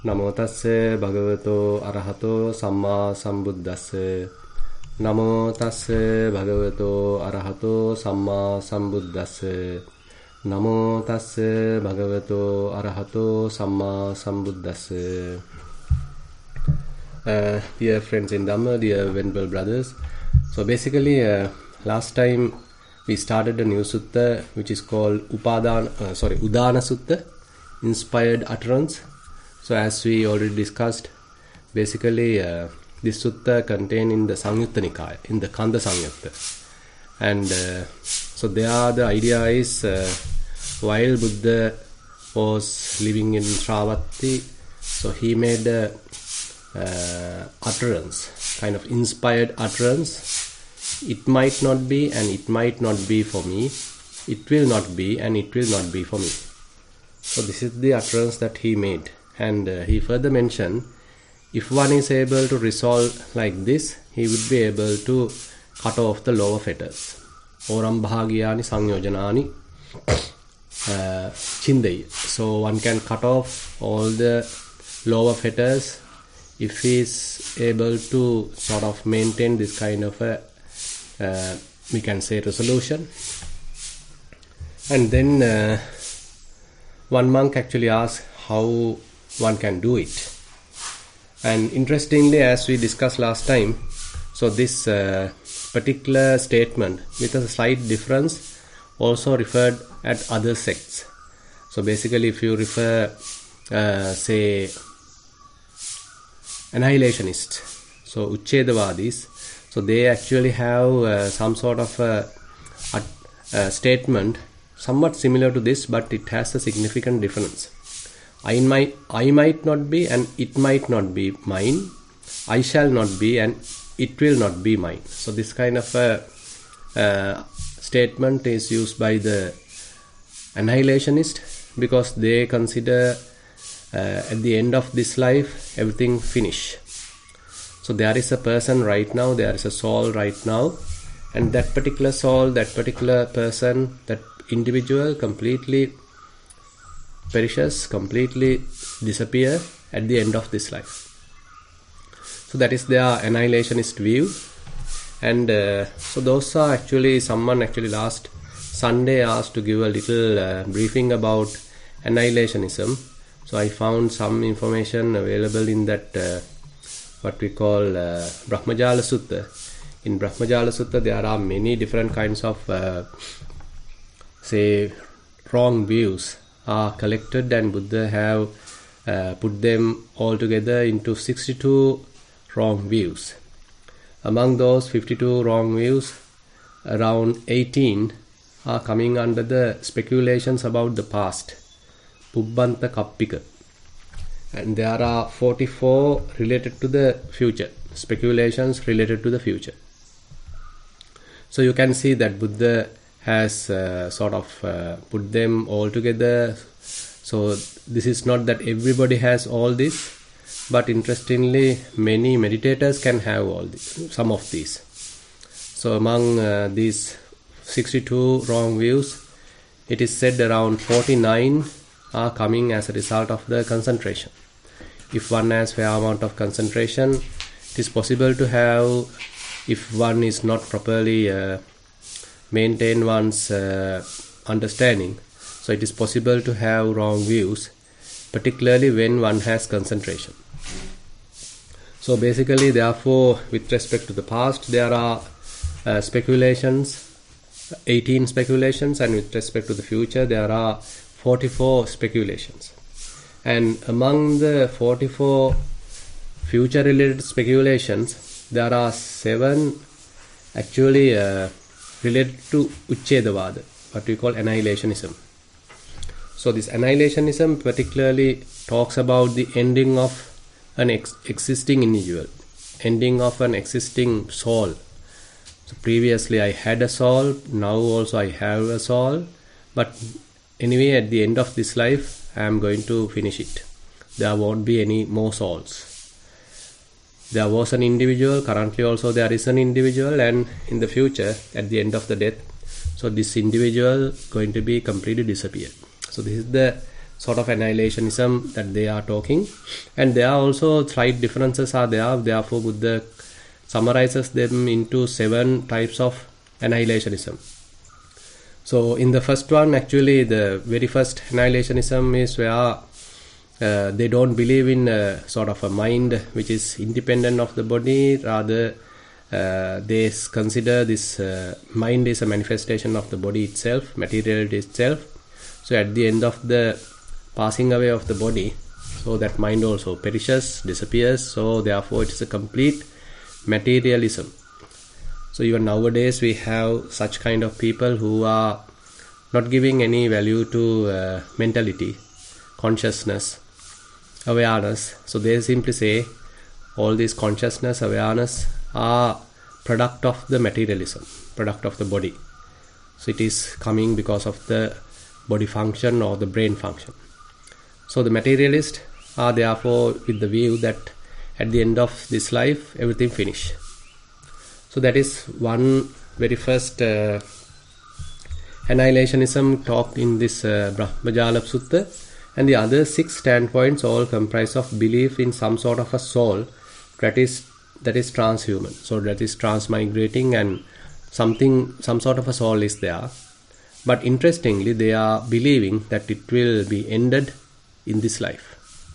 නමෝ තස්ස භගවතෝ අරහතෝ සම්මා සම්බුද්දස්ස නමෝ තස්ස භගවතෝ අරහතෝ සම්මා සම්බුද්දස්ස නමෝ තස්ස භගවතෝ අරහතෝ සම්මා සම්බුද්දස්ස. Dear friends in Dhamma, dear venerable brothers, so basically last time we started a new sutta which is called Udana Sutta, inspired utterance. So as we already discussed, basically this sutta contained in the Samyutta Nikaya, in the Kanda Samyutta. And so there the idea is while Buddha was living in Sravati, so he made a utterance, kind of inspired utterance. It might not be and it might not be for me. It will not be and it will not be for me. So this is the utterance that he made. And he further mentioned, if one is able to resolve like this, he would be able to cut off the lower fetters. Oram bhagyani sanyojanani chindai. So one can cut off all the lower fetters if he is able to sort of maintain this kind of a, we can say, resolution. And then one monk actually asked how one can do it. And interestingly, as we discussed last time, so this particular statement with a slight difference also referred at other sects. So basically, if you refer say annihilationists, so Uchchedavadis, so they actually have some sort of a statement somewhat similar to this, but it has a significant difference. I might not be and it might not be mine. I shall not be and it will not be mine. So this kind of a statement is used by the annihilationist because they consider at the end of this life everything finish. So there is a person right now, there is a soul right now, and that particular soul, that particular person, that individual completely perishes, completely disappear at the end of this life. So that is their annihilationist view. And so those are actually, someone actually last Sunday asked to give a little briefing about annihilationism. So I found some information available in that what we call Brahmajala Sutta. In Brahmajala Sutta there are many different kinds of say wrong views are collected, and Buddha have put them all together into 62 wrong views. Among those 52 wrong views, around 18 are coming under the speculations about the past, Pubbanta Kappika. And there are 44 related to the future, speculations related to the future. So you can see that Buddha has sort of put them all together. So this is not that everybody has all this, but interestingly many meditators can have all this, some of these. So among these 62 wrong views, it is said around 49 are coming as a result of the concentration. If one has fair amount of concentration, it is possible to have, if one is not properly maintain one's understanding, so it is possible to have wrong views, particularly when one has concentration. So basically, therefore, with respect to the past, there are speculations, 18 speculations, and with respect to the future, there are 44 speculations. And among the 44 future related speculations, there are 7 actually related to Uchchedavada, what we call annihilationism. So this annihilationism particularly talks about the ending of an existing individual, ending of an existing soul. So previously I had a soul, now also I have a soul, but anyway at the end of this life I am going to finish it. There won't be any more souls. There was an individual, currently also there is an individual, and in the future, at the end of the death, so this individual going to be completely disappeared. So this is the sort of annihilationism that they are talking. And there are also slight differences are there. Therefore, Buddha summarizes them into 7 types of annihilationism. So in the first one, actually, the very first annihilationism is where they don't believe in sort of a mind which is independent of the body. Rather, they consider this mind is a manifestation of the body itself, materiality itself. So at the end of the passing away of the body, so that mind also perishes, disappears. So therefore, it is a complete materialism. So even nowadays we have such kind of people who are not giving any value to mentality, consciousness, awareness. So they simply say all these consciousness, awareness are product of the materialism, product of the body. So it is coming because of the body function or the brain function. So the materialists are therefore with the view that at the end of this life everything finish. So that is one very first annihilationism talked in this Brahmajala Sutta, and the other 6 standpoints all comprise of belief in some sort of a soul that is transhuman, so that is transmigrating, and some sort of a soul is there. But interestingly, they are believing that it will be ended in this life.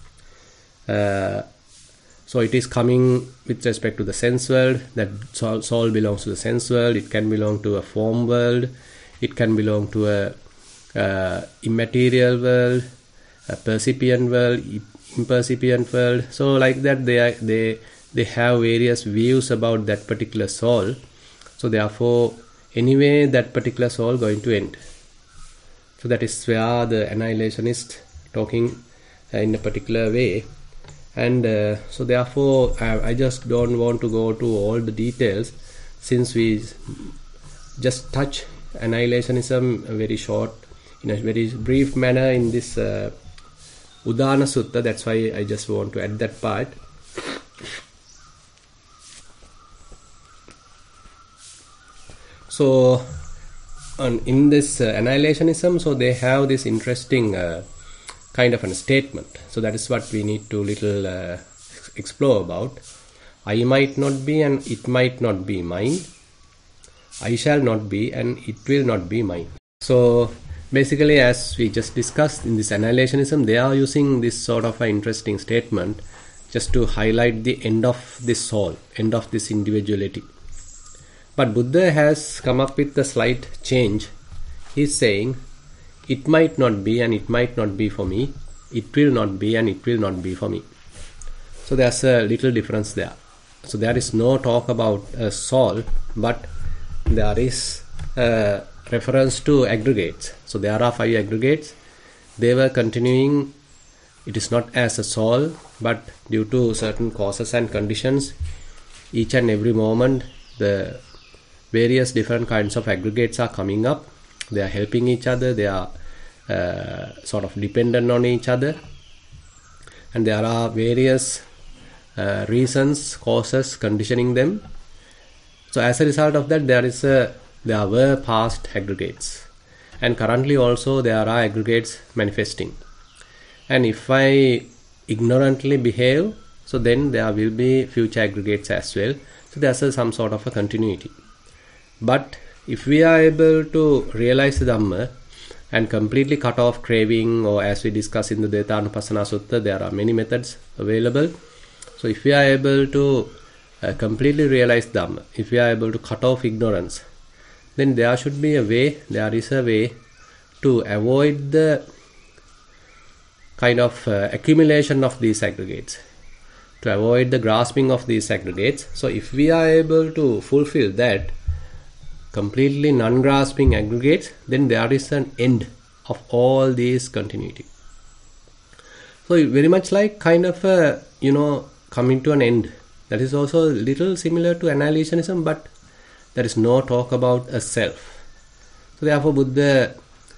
So it is coming with respect to the sense world, that soul belongs to the sense world. It can belong to a form world. It can belong to a immaterial world, a percipient world, impercipient world. So like that, they have various views about that particular soul. So therefore, anyway, that particular soul going to end. So that is where the annihilationists talking in a particular way. And so therefore, I just don't want to go to all the details, since we just touch annihilationism very short, in a very brief manner in this Udana Sutta. That's why I just want to add that part. So in this annihilationism, so they have this interesting kind of a statement. So that is what we need to little explore about. I might not be and it might not be mine. I shall not be and it will not be mine. So basically, as we just discussed in this annihilationism, they are using this sort of an interesting statement just to highlight the end of this soul, end of this individuality. But Buddha has come up with a slight change. He's saying, it might not be and it might not be for me. It will not be and it will not be for me. So there's a little difference there. So there is no talk about a soul, but there is a reference to aggregates. So there are 5 aggregates. They were continuing. It is not as a soul, but due to certain causes and conditions, each and every moment the various different kinds of aggregates are coming up. They are helping each other. They are sort of dependent on each other. And there are various reasons, causes, conditioning them. So as a result of that, there were past aggregates. And currently also there are aggregates manifesting. And if I ignorantly behave, so then there will be future aggregates as well. So there's some sort of a continuity. But if we are able to realize the Dhamma and completely cut off craving, or as we discussed in the Detanupassana Sutta, there are many methods available. So if we are able to completely realize Dhamma, if we are able to cut off ignorance, then there is a way to avoid the kind of accumulation of these aggregates, to avoid the grasping of these aggregates. So if we are able to fulfill that, completely non-grasping aggregates, then there is an end of all these continuity. So very much like kind of coming to an end. That is also a little similar to annihilationism, but there is no talk about a self. So therefore Buddha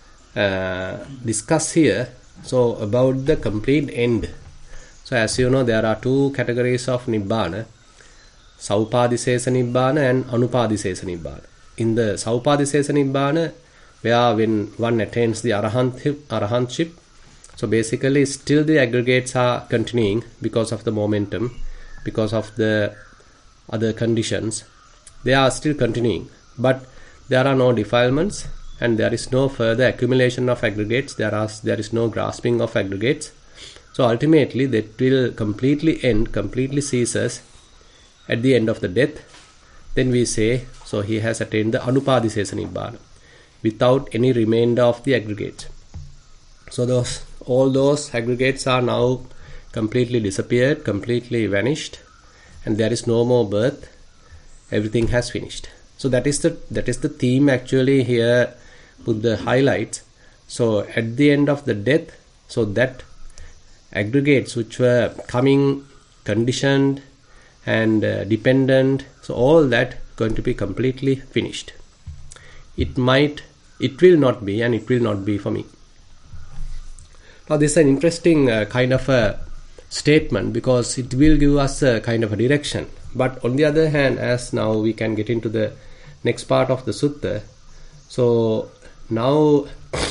discuss here about the complete end. So as you know, there are 2 categories of Nibbana: Saupadisesa Nibbana and Anupadisesa Nibbana. In the Saupadisesa Nibbana, where when one attains the arahantship, So basically still the aggregates are continuing because of the momentum, because of the other conditions. They are still continuing, but there are no defilements and there is no further accumulation of aggregates. There is no grasping of aggregates. So ultimately that will completely end, completely ceases at the end of the death. Then we say, so he has attained the Anupadisesa Nibbana without any remainder of the aggregates. So all those aggregates are now completely disappeared, completely vanished, and there is no more birth. Everything has finished. So that is the theme actually here Buddha highlights. So at the end of the death, so that aggregates which were coming, conditioned and dependent, so all that going to be completely finished. It will not be, and it will not be for me. Now this is an interesting kind of a statement because it will give us a kind of a direction. But on the other hand, as now we can get into the next part of the sutta, so now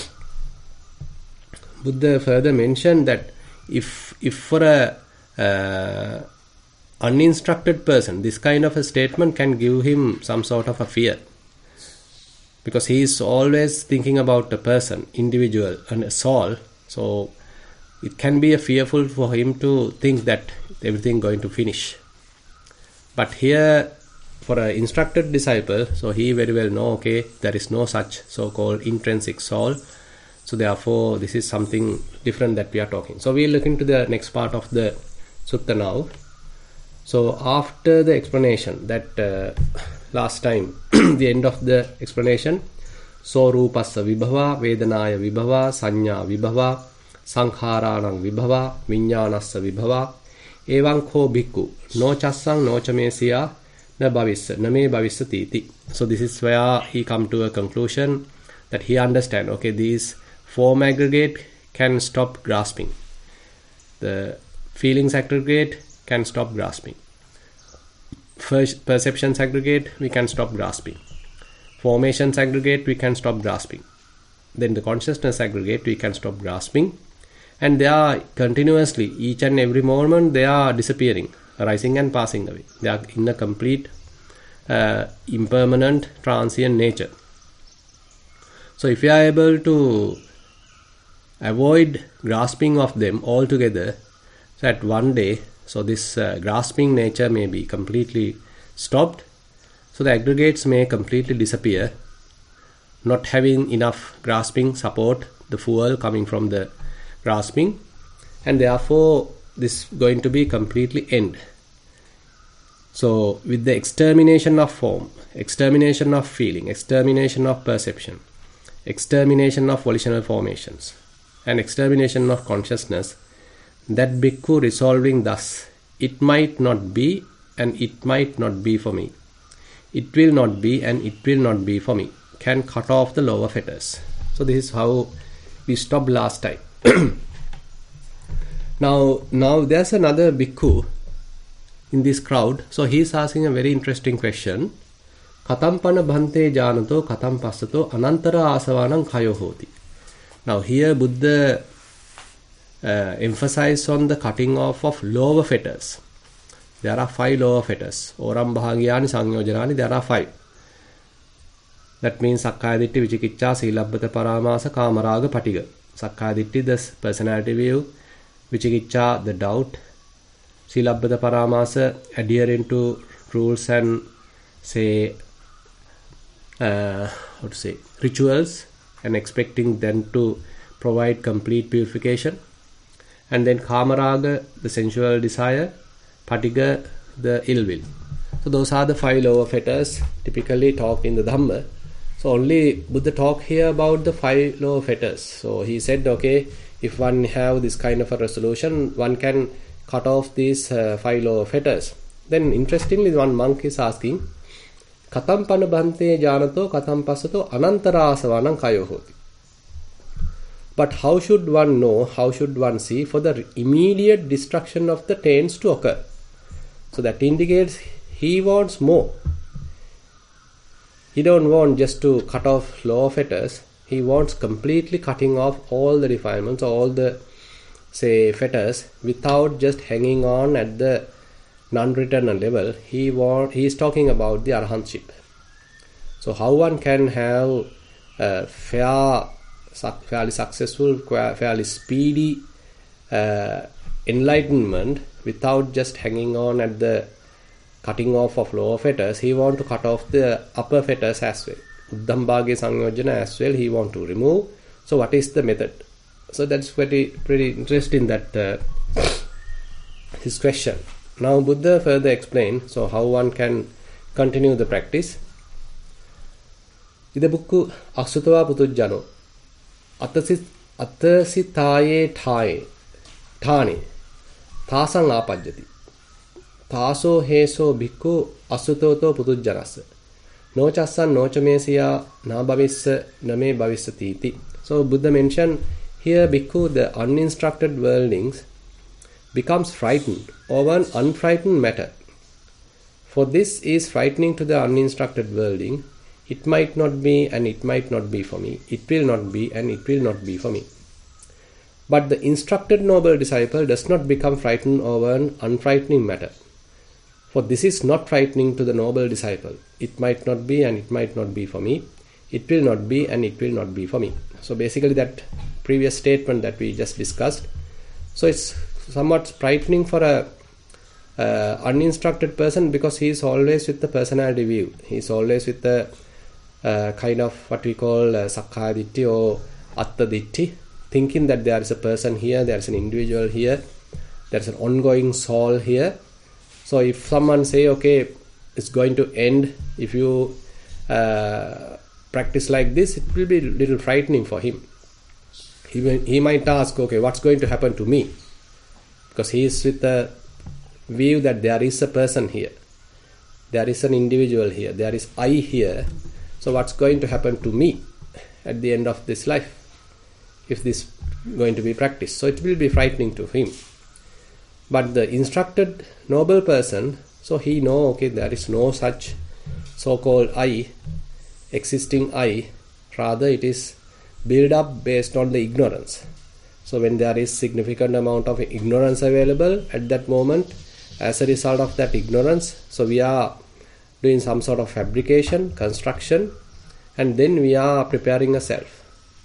Buddha further mentioned that if for a uninstructed person, this kind of a statement can give him some sort of a fear, because he is always thinking about a person, individual, and a soul. So it can be a fearful for him to think that everything going to finish. But here, for an instructed disciple, so he very well know, okay, there is no such so-called intrinsic soul. So therefore, this is something different that we are talking. So we'll look into the next part of the sutta now. So after the explanation that last time, the end of the explanation, so rupassa vibhava, vedanaya vibhava, sanya vibhava, sankharanang vibhava, viññānassa vibhava, evaṁ kho bhikkhu, no chassang no chamesiya, na bhavissa, na me bhavissatiti. So this is where he come to a conclusion that he understand, okay, these form aggregate can stop grasping. The feelings aggregate can stop grasping. First, perceptions aggregate, we can stop grasping. Formations aggregate, we can stop grasping. Then the consciousness aggregate, we can stop grasping. And they are continuously, each and every moment, they are disappearing, arising and passing away. They are in a complete impermanent, transient nature. So if you are able to avoid grasping of them altogether, so at one day, so this grasping nature may be completely stopped. So the aggregates may completely disappear, not having enough grasping support, the fuel coming from the grasping, and therefore this going to be completely end. So with the extermination of form, extermination of feeling, extermination of perception, extermination of volitional formations, and extermination of consciousness, that bhikkhu resolving thus, it might not be and it might not be for me, it will not be and it will not be for me, can cut off the lower fetters. So this is how we stopped last time. Now there's another bhikkhu in this crowd. So he is asking a very interesting question. Katampana bhante janato katam passato anantara asavanam khayo hoti. Now here Buddha emphasized on the cutting off of lower fetters. There are 5 lower fetters. Oram bhagyani sanyojanani, there are 5. That means Sakkaya Ditti, Vicikicca, Silabbata Paramasa, Kamaraga, Patiga. Sakkaya Ditti, the personality view. Vicikicca, the doubt. Silabbata Paramasa, adhering to rules and rituals and expecting them to provide complete purification. And then Kamaraga, the sensual desire. Patiga, the ill will. So those are the 5 lower fetters typically talked in the Dhamma. So only Buddha talk here about the 5 lower fetters. So he said, okay, if one have this kind of a resolution, one can cut off these 5 lower fetters. Then interestingly, one monk is asking, Katam panabhante janato katam passato anantara asavanam kayo hoti. But how should one know, how should one see for the immediate destruction of the taints to occur? So that indicates he wants more. He don't want just to cut off lower fetters. He wants completely cutting off all the defilements, all the say fetters without just hanging on at the non-returner level. He is talking about the arahantship. So how one can have a fairly successful, fairly speedy enlightenment without just hanging on at the cutting off of lower fetters. He want to cut off the upper fetters as well. Uddhambhagya Sangyojana as well he want to remove. So what is the method? So that's pretty interesting, that his question. Now Buddha further explained so how one can continue the practice. Ida bukku asutava putujjano atasitaye thane tasang apajjati taso heso bhikkhu asutoto putujjanassa nochassan nochamesiya na bhavissa name bhavissati. So Buddha mentioned here bhikkhu, the uninstructed worldlings becomes frightened over an unfrightened matter. For this is frightening to the uninstructed worldling. It might not be and it might not be for me. It will not be and it will not be for me. But the instructed noble disciple does not become frightened over an unfrightening matter. For this is not frightening to the noble disciple. It might not be and it might not be for me. It will not be and it will not be for me. So basically that previous statement that we just discussed. So it's somewhat frightening for a uninstructed person because he is always with the personality view. He is always with the kind of what we call Sakkaya Ditthi or Atta Ditthi, thinking that there is a person here, there is an individual here, there is an ongoing soul here. So if someone say, okay, it's going to end if you practice like this, it will be a little frightening for him. He might ask, okay, what's going to happen to me? Because he is with the view that there is a person here, there is an individual here, there is I here. So what's going to happen to me at the end of this life if this is going to be practiced? So it will be frightening to him. But the instructed noble person, so he know, okay, there is no such so-called I, existing I, rather it is built up based on the ignorance. So when there is significant amount of ignorance available at that moment, as a result of that ignorance, so we are doing some sort of fabrication, construction, and then we are preparing a self.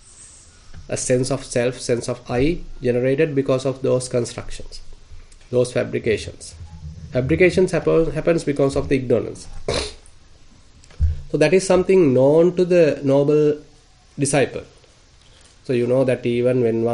A sense of self, sense of I generated because of those constructions, those fabrications. Fabrications happens because of the ignorance. So that is something known to the noble disciple. So you know that even when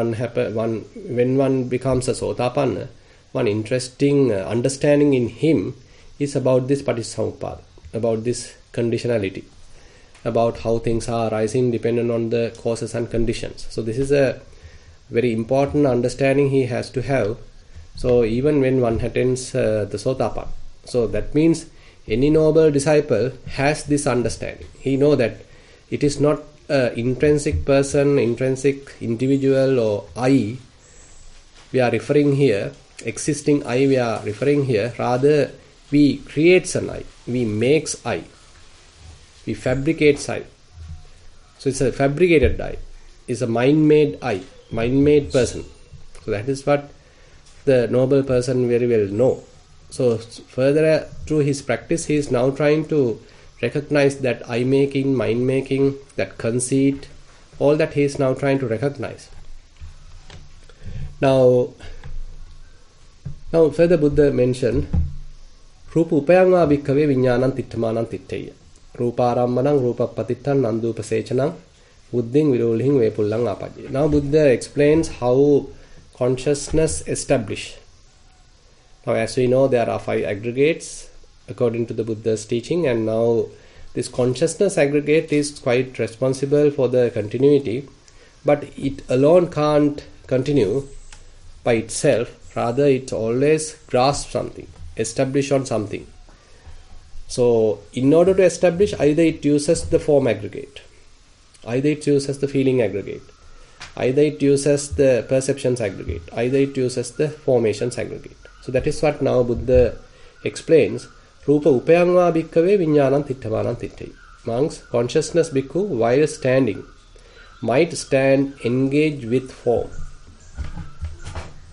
one becomes a Sotapanna, one interesting understanding in him is about this Paticcasamuppada, about this conditionality, about how things are arising dependent on the causes and conditions. So this is a very important understanding he has to have. So even when one attains the Sotapanna, so that means any noble disciple has this understanding. He know that it is not intrinsic person, intrinsic individual or I we are referring here, existing I we are referring here, rather we create an I, we makes I, we fabricates I. So it's a fabricated I, it's a mind-made I, mind-made person. So that is what the noble person very well know. So further through his practice, he is now trying to recognize that I-making, mind-making, that conceit, all that he is now trying to recognize. Now further Buddha mentioned, Rupa upayanga bhikkhave viññānaṁ tiṭṭhamaṇaṁ tiṭṭheya. Rūpārammanaṁ rūpapatittham nandupasecanaṁ buddhiṁ virolhiṁ vepullaṁ āpajje. Now Buddha explains how consciousness established. Now as we know, there are 5 aggregates according to the Buddha's teaching, and now this consciousness aggregate is quite responsible for the continuity, but it alone can't continue by itself. Rather it always grasps something, establish on something. So in order to establish, either it uses the form aggregate, either it uses the feeling aggregate, either it uses the perceptions aggregate, either it uses the formations aggregate. So that is what now Buddha explains. Rupa upayanga bhikkhave viññānaṁ tiṭṭhamaṇaṁ tiṭṭheya. Monks, consciousness bhikkhu while standing might stand engaged with form.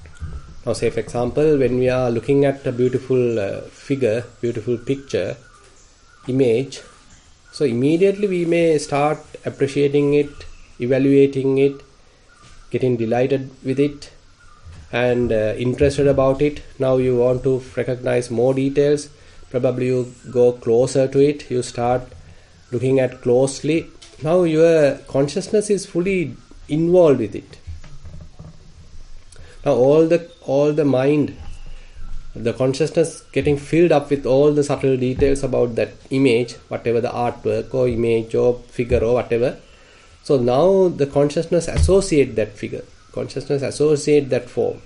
Now say for example, when we are looking at a beautiful figure, beautiful picture, image, so immediately we may start appreciating it, evaluating it, getting delighted with it and interested about it. Now you want to recognize more details, probably you go closer to it, you start looking at closely. Now your consciousness is fully involved with it. Now all the mind, the consciousness getting filled up with all the subtle details about that image, whatever the artwork or image or figure or whatever. So now the consciousness associate that figure, consciousness associate that form.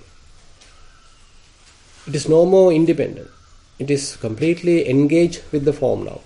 It is no more independent. It is completely engaged with the form now.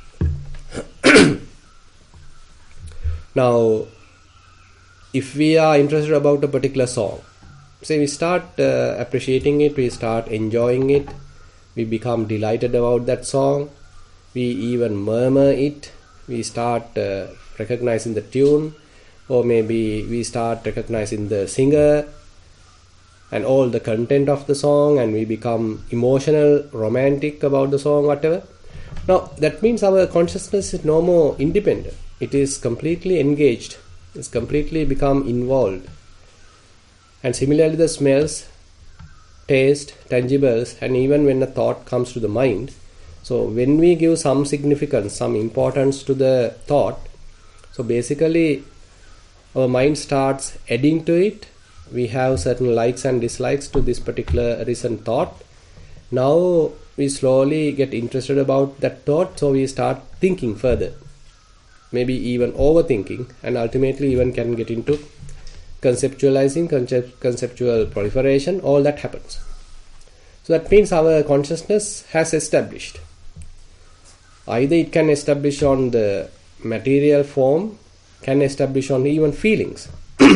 Now, if we are interested about a particular song, say we start appreciating it, we start enjoying it, we become delighted about that song, we even murmur it, we start recognizing the tune, or maybe we start recognizing the singer and all the content of the song, and we become emotional, romantic about the song, whatever. Now that means our consciousness is no more independent. It is completely engaged. It's completely become involved. And similarly the smells, taste, tangibles, and even when a thought comes to the mind. So when we give some significance, some importance to the thought, so basically our mind starts adding to it. We have certain likes and dislikes to this particular recent thought. Now we slowly get interested about that thought, so we start thinking further, maybe even overthinking, and ultimately even can get into conceptualizing, conceptual proliferation. All that happens. So that means our consciousness has established. Either it can establish on the material form, can establish on even feelings.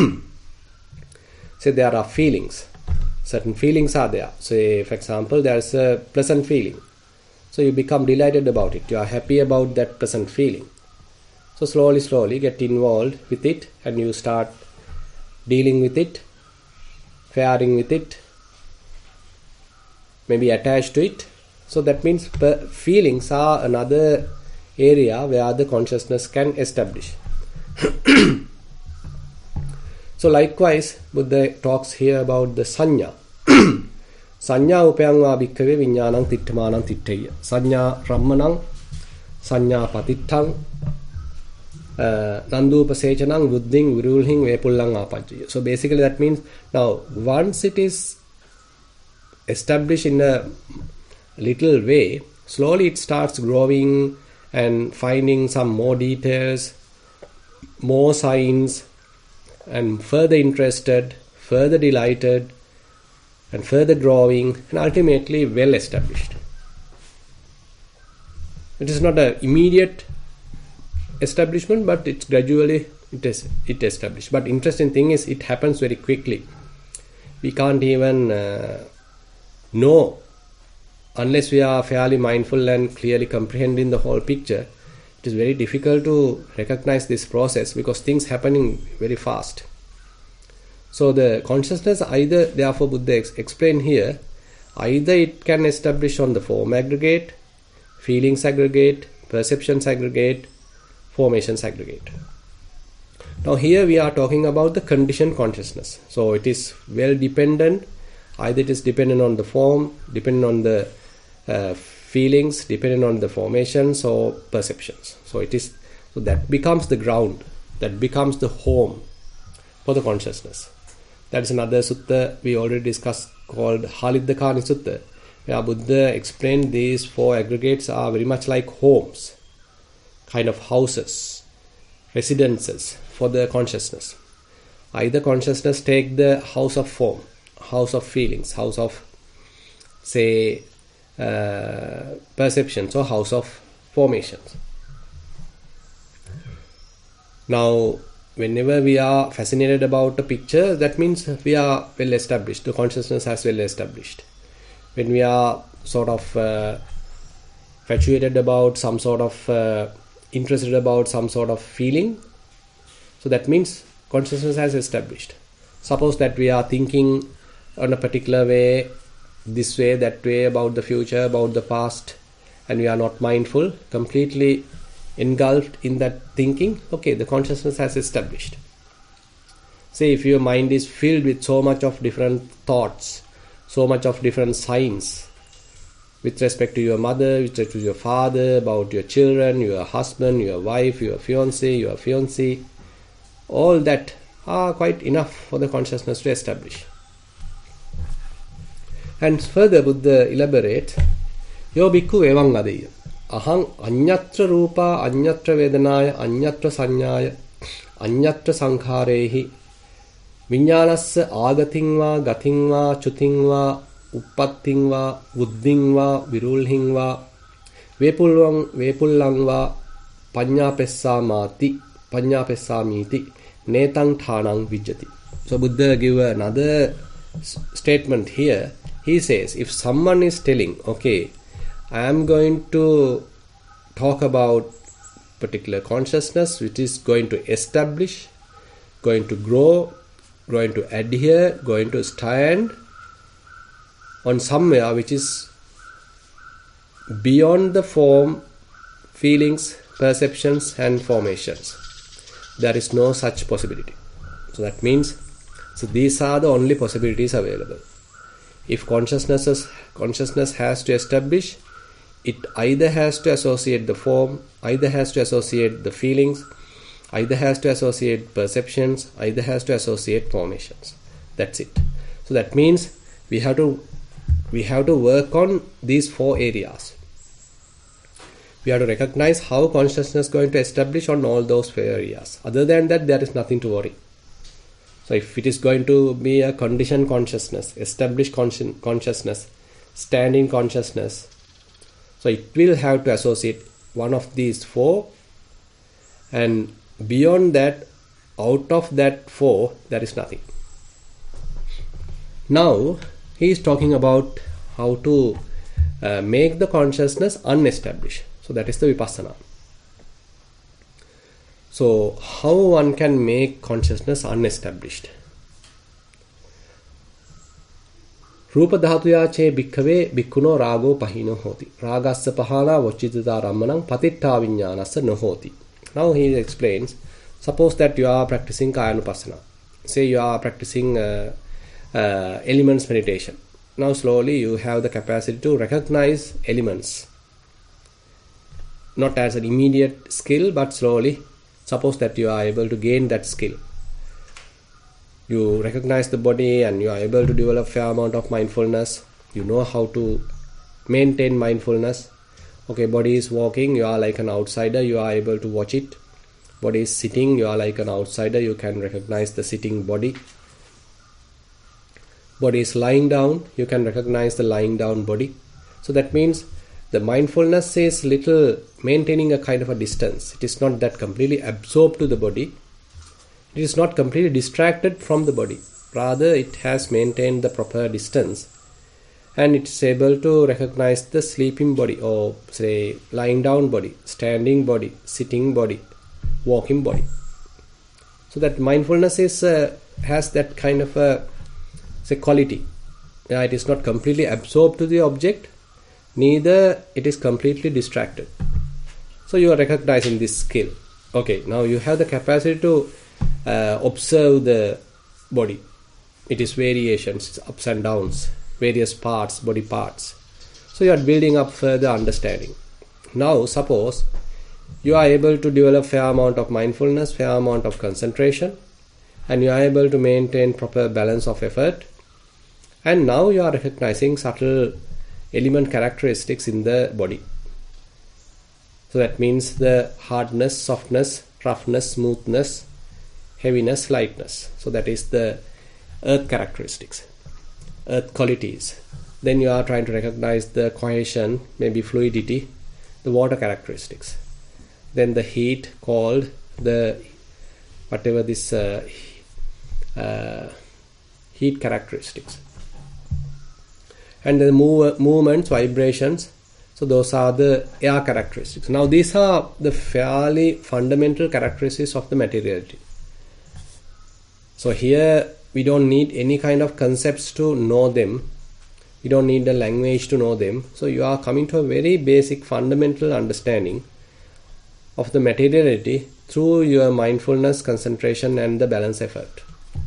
Say there are feelings, certain feelings are there. Say for example, there is a pleasant feeling, so you become delighted about it, you are happy about that pleasant feeling. So slowly get involved with it, and you start dealing with it, faring with it, maybe attached to it. So that means feelings are another area where the consciousness can establish. So likewise, Buddha talks here about the sanya. Sanya upayangva bhikkave viññānaṁ tiṭṭhamaṇaṁ tiṭṭheya. Sanya rammanam, sanya patiṭṭhaṁ, nandupasechanam buddhing virulhing vepullang apajjaya. So basically that means now once it is established in a little way, slowly it starts growing and finding some more details, more signs, and further interested, further delighted, and further growing, and ultimately well established. It is not an immediate establishment, but it's gradually it established. But interesting thing is it happens very quickly. We can't even know unless we are fairly mindful and clearly comprehending the whole picture. It is very difficult to recognize this process because things happening very fast. So the consciousness either, therefore Buddha explained here, either it can establish on the form aggregate, feelings aggregate, perceptions aggregate, formations aggregate. Now here we are talking about the conditioned consciousness. So it is well dependent, either it is dependent on the form, dependent on the feelings, dependent on the formations or perceptions. So that becomes the ground, that becomes the home for the consciousness. That is another sutta we already discussed called Haliddakani Sutta, where Buddha explained these four aggregates are very much like homes, kind of houses, residences for the consciousness. Either consciousness take the house of form, house of feelings, house of say perceptions, or house of formations. Now whenever we are fascinated about a picture, that means we are well established, the consciousness has well established. When we are sort of infatuated about some sort of interested about some sort of feeling, so that means consciousness has established. Suppose that we are thinking on a particular way, this way, that way, about the future, about the past, and we are not mindful, completely engulfed in that thinking, okay, the consciousness has established. Say if your mind is filled with so much of different thoughts, so much of different signs with respect to your mother, with respect to your father, about your children, your husband, your wife, your fiancé, your fiancée, all that are quite enough for the consciousness to establish. And further Buddha elaborate, Yo bhikkhu evaṃ adeya aham anyatra rūpā anyatra vedanāya anyatra saññāya anyatra saṅkhārehi viññānassa āgatiṃ vā gatiṃ vā chutiṃ vā uppattiṃ vā buddhiṃ vā virulhiṃ vā vepullaṃ vā paññāpessāmīti netaṃ thānaṃ vijjati. So Buddha give another statement here. He says, if someone is telling, okay, I am going to talk about particular consciousness which is going to establish, going to grow, going to adhere, going to stand on somewhere which is beyond the form, feelings, perceptions and formations. There is no such possibility. So that means, so these are the only possibilities available. If consciousness has to establish, it either has to associate the form, either has to associate the feelings, either has to associate perceptions, either has to associate formations. That's it. So that means we have to work on these four areas. We have to recognize how consciousness is going to establish on all those four areas. Other than that, there is nothing to worry. So if it is going to be a conditioned consciousness, established consciousness, standing consciousness, so it will have to associate one of these four, and beyond that, out of that four, there is nothing. Now, he is talking about how to make the consciousness unestablished. So that is the vipassana. So how one can make consciousness unestablished? Rupa dhatuya che bhikkhave bhikkhuno rago pahino hoti. Ragassa pahana vachitata rammanam patitta viññānassa no hoti. Now he explains, suppose that you are practicing Kayanupassana. Say you are practicing elements meditation. Now slowly you have the capacity to recognize elements. Not as an immediate skill, but slowly. Suppose that you are able to gain that skill. You recognize the body and you are able to develop fair amount of mindfulness. You know how to maintain mindfulness. Okay, body is walking, you are like an outsider, you are able to watch it. Body is sitting, you are like an outsider, you can recognize the sitting body. Body is lying down, you can recognize the lying down body. So that means the mindfulness is little maintaining a kind of a distance. It is not that completely absorbed to the body. It is not completely distracted from the body. Rather, it has maintained the proper distance. And it is able to recognize the sleeping body, or say lying down body, standing body, sitting body, walking body. So that mindfulness has that kind of a quality. It is not completely absorbed to the object, neither it is completely distracted. So you are recognizing this skill. Okay, now you have the capacity to observe the body. It is variations, it's ups and downs, various parts, body parts. So you are building up further understanding. Now suppose you are able to develop fair amount of mindfulness, fair amount of concentration, and you are able to maintain proper balance of effort, and now you are recognizing subtle element characteristics in the body. So that means the hardness, softness, roughness, smoothness, heaviness, lightness. So that is the earth characteristics, earth qualities. Then you are trying to recognize the cohesion, maybe fluidity, the water characteristics. Then the heat, cold, the whatever this heat characteristics. And the movements, vibrations, so those are the air characteristics. Now these are the fairly fundamental characteristics of the materiality. So here we don't need any kind of concepts to know them. We don't need the language to know them. So you are coming to a very basic fundamental understanding of the materiality through your mindfulness, concentration and the balance effort.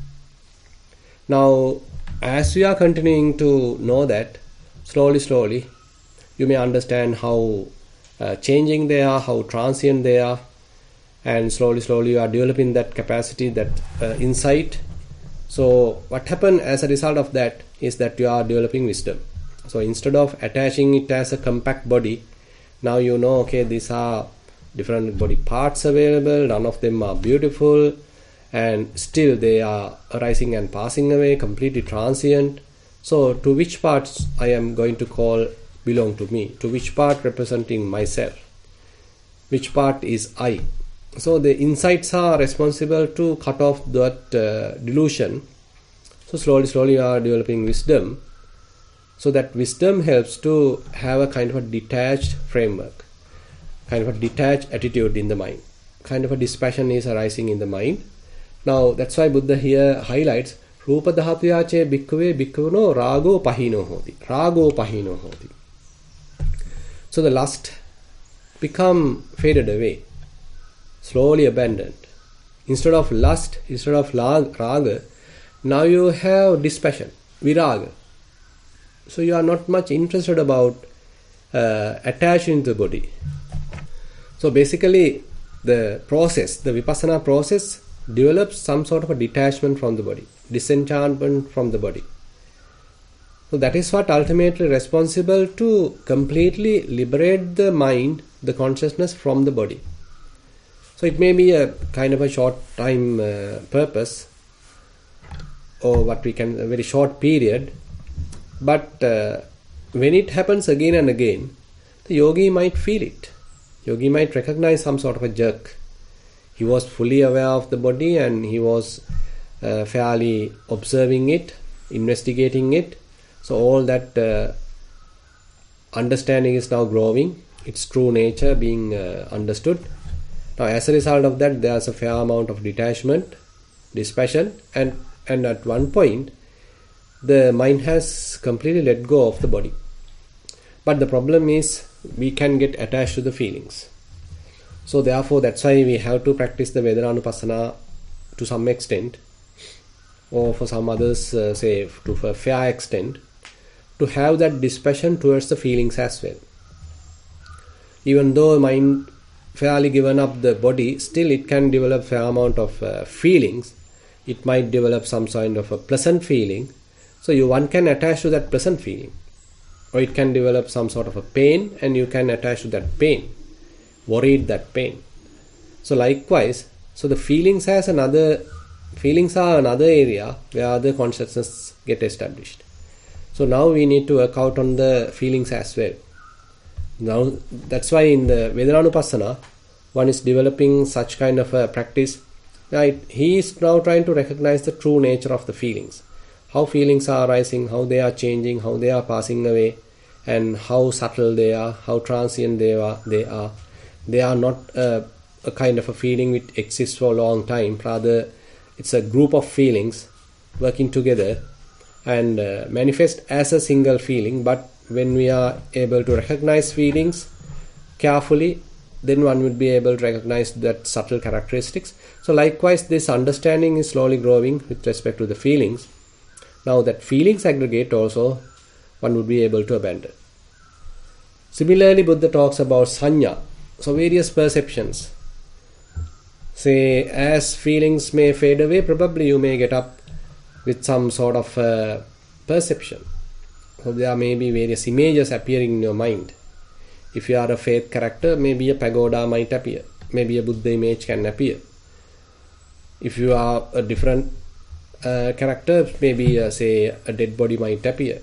Now, as we are continuing to know that, slowly, you may understand how changing they are, how transient they are, and slowly you are developing that capacity, that insight. So what happened as a result of that is that you are developing wisdom. So instead of attaching it as a compact body, now you know, okay, these are different body parts available, none of them are beautiful, and still they are arising and passing away, completely transient. So to which parts I am going to call belong to me, to which part representing myself, which part is I. So the insights are responsible to cut off that delusion. So slowly you are developing wisdom. So that wisdom helps to have a kind of a detached framework, kind of a detached attitude in the mind, kind of a dispassion is arising in the mind. Now that's why Buddha here highlights Rupa dhatuyache bhikkhave bhikkhuno rago pahino hoti. Rago pahino hoti. So the lust become faded away, slowly abandoned. Instead of lust, instead of raga, now you have dispassion, viraga. So you are not much interested about attaching to the body. So basically the process, the vipassana process develops some sort of a detachment from the body, disenchantment from the body. So that is what ultimately responsible to completely liberate the mind, the consciousness from the body. So it may be a kind of a short time purpose, or what we can, a very short period, but when it happens again and again, the yogi might feel it. Yogi might recognize some sort of a jerk. He was fully aware of the body and he was fairly observing it, investigating it. So all that understanding is now growing, its true nature being understood. Now as a result of that, there is a fair amount of detachment, dispassion, and at one point the mind has completely let go of the body. But the problem is we can get attached to the feelings. So therefore that's why we have to practice the Vedananupassana to some extent, or for some others say to a fair extent, to have that dispassion towards the feelings as well. Even though mind fairly given up the body, still it can develop fair amount of feelings. It might develop some kind of a pleasant feeling. So one can attach to that pleasant feeling. Or it can develop some sort of a pain and you can attach to that pain, worried that pain. So likewise, so the feelings are another area where the consciousness get established. So now we need to work out on the feelings as well. Now that's why in the Vedananupassana one is developing such kind of a practice. Right? He is now trying to recognize the true nature of the feelings. How feelings are arising, how they are changing, how they are passing away, and how subtle they are, how transient they are. They are not a kind of a feeling which exists for a long time. Rather, it's a group of feelings working together and manifest as a single feeling. But when we are able to recognize feelings carefully, then one would be able to recognize that subtle characteristics. So likewise, this understanding is slowly growing with respect to the feelings. Now that feelings aggregate also, one would be able to abandon. Similarly, Buddha talks about sanya, so various perceptions. Say, as feelings may fade away, probably you may get up with some sort of perception. So there may be various images appearing in your mind. If you are a faith character, maybe a pagoda might appear. Maybe a Buddha image can appear. If you are a different character, maybe say a dead body might appear.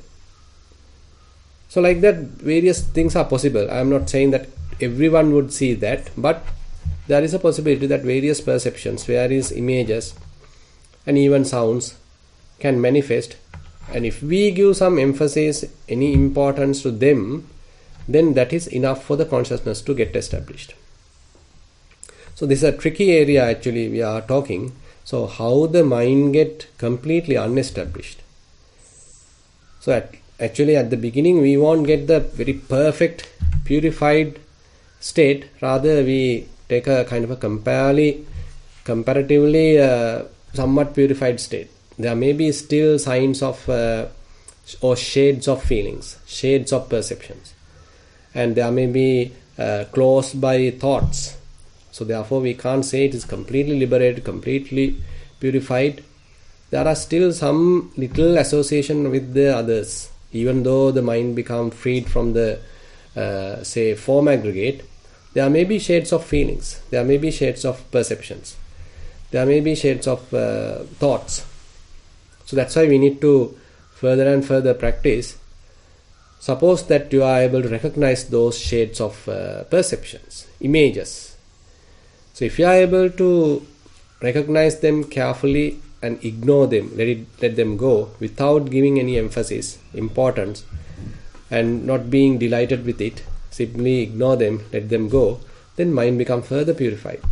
So like that, various things are possible. I am not saying that everyone would see that, but there is a possibility that various perceptions, various images and even sounds can manifest, and if we give some emphasis, any importance to them, then that is enough for the consciousness to get established. So this is a tricky area actually we are talking. So how the mind get completely unestablished? So actually at the beginning we won't get the very perfect purified state. Rather we take a kind of a comparatively somewhat purified state. There may be still signs of or shades of feelings, shades of perceptions, and there may be closed by thoughts. So therefore we can't say it is completely liberated, completely purified. There are still some little association with the others, even though the mind becomes freed from the say form aggregate. There may be shades of feelings, there may be shades of perceptions, there may be shades of thoughts. So that's why we need to further and further practice. Suppose that you are able to recognize those shades of perceptions, images. So if you are able to recognize them carefully and ignore them, let them go without giving any emphasis, importance, and not being delighted with it, simply ignore them, let them go, then mind becomes further purified.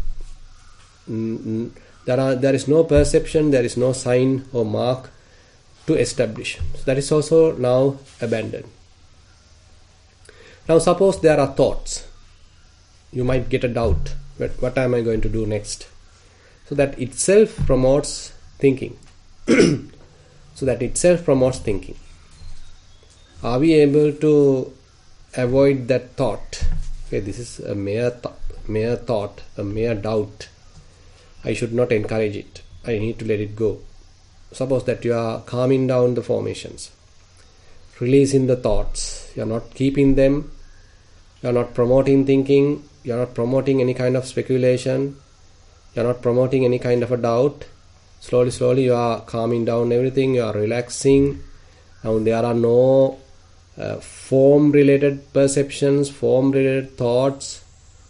There is no perception, there is no sign or mark to establish. So that is also now abandoned. Now suppose there are thoughts. You might get a doubt. But what am I going to do next? So that itself promotes thinking. So that itself promotes thinking. Are we able to avoid that thought? Okay, this is a mere thought, a mere doubt. I should not encourage it. I need to let it go. Suppose that you are calming down the formations, releasing the thoughts. You are not keeping them. You are not promoting thinking. You are not promoting any kind of speculation. You are not promoting any kind of a doubt. Slowly you are calming down everything. You are relaxing. Now there are no form-related perceptions, form-related thoughts.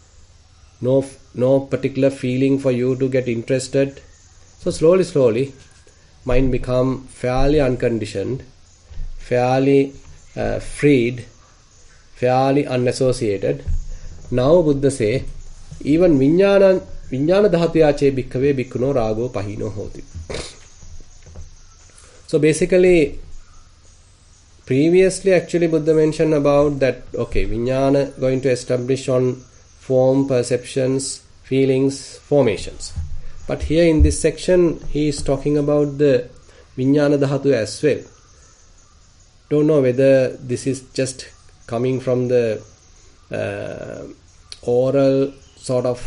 No particular feeling for you to get interested. So slowly, mind become fairly unconditioned, fairly freed, fairly unassociated. Now Buddha say, even vijnana dhatuyache bhikkhave bhikkhuno rago pahino hoti. So basically, previously actually Buddha mentioned about that, okay, vijnana going to establish on form, perceptions, feelings, formations. But here in this section, he is talking about the vijnana dhatu as well. Don't know whether this is just coming from the oral sort of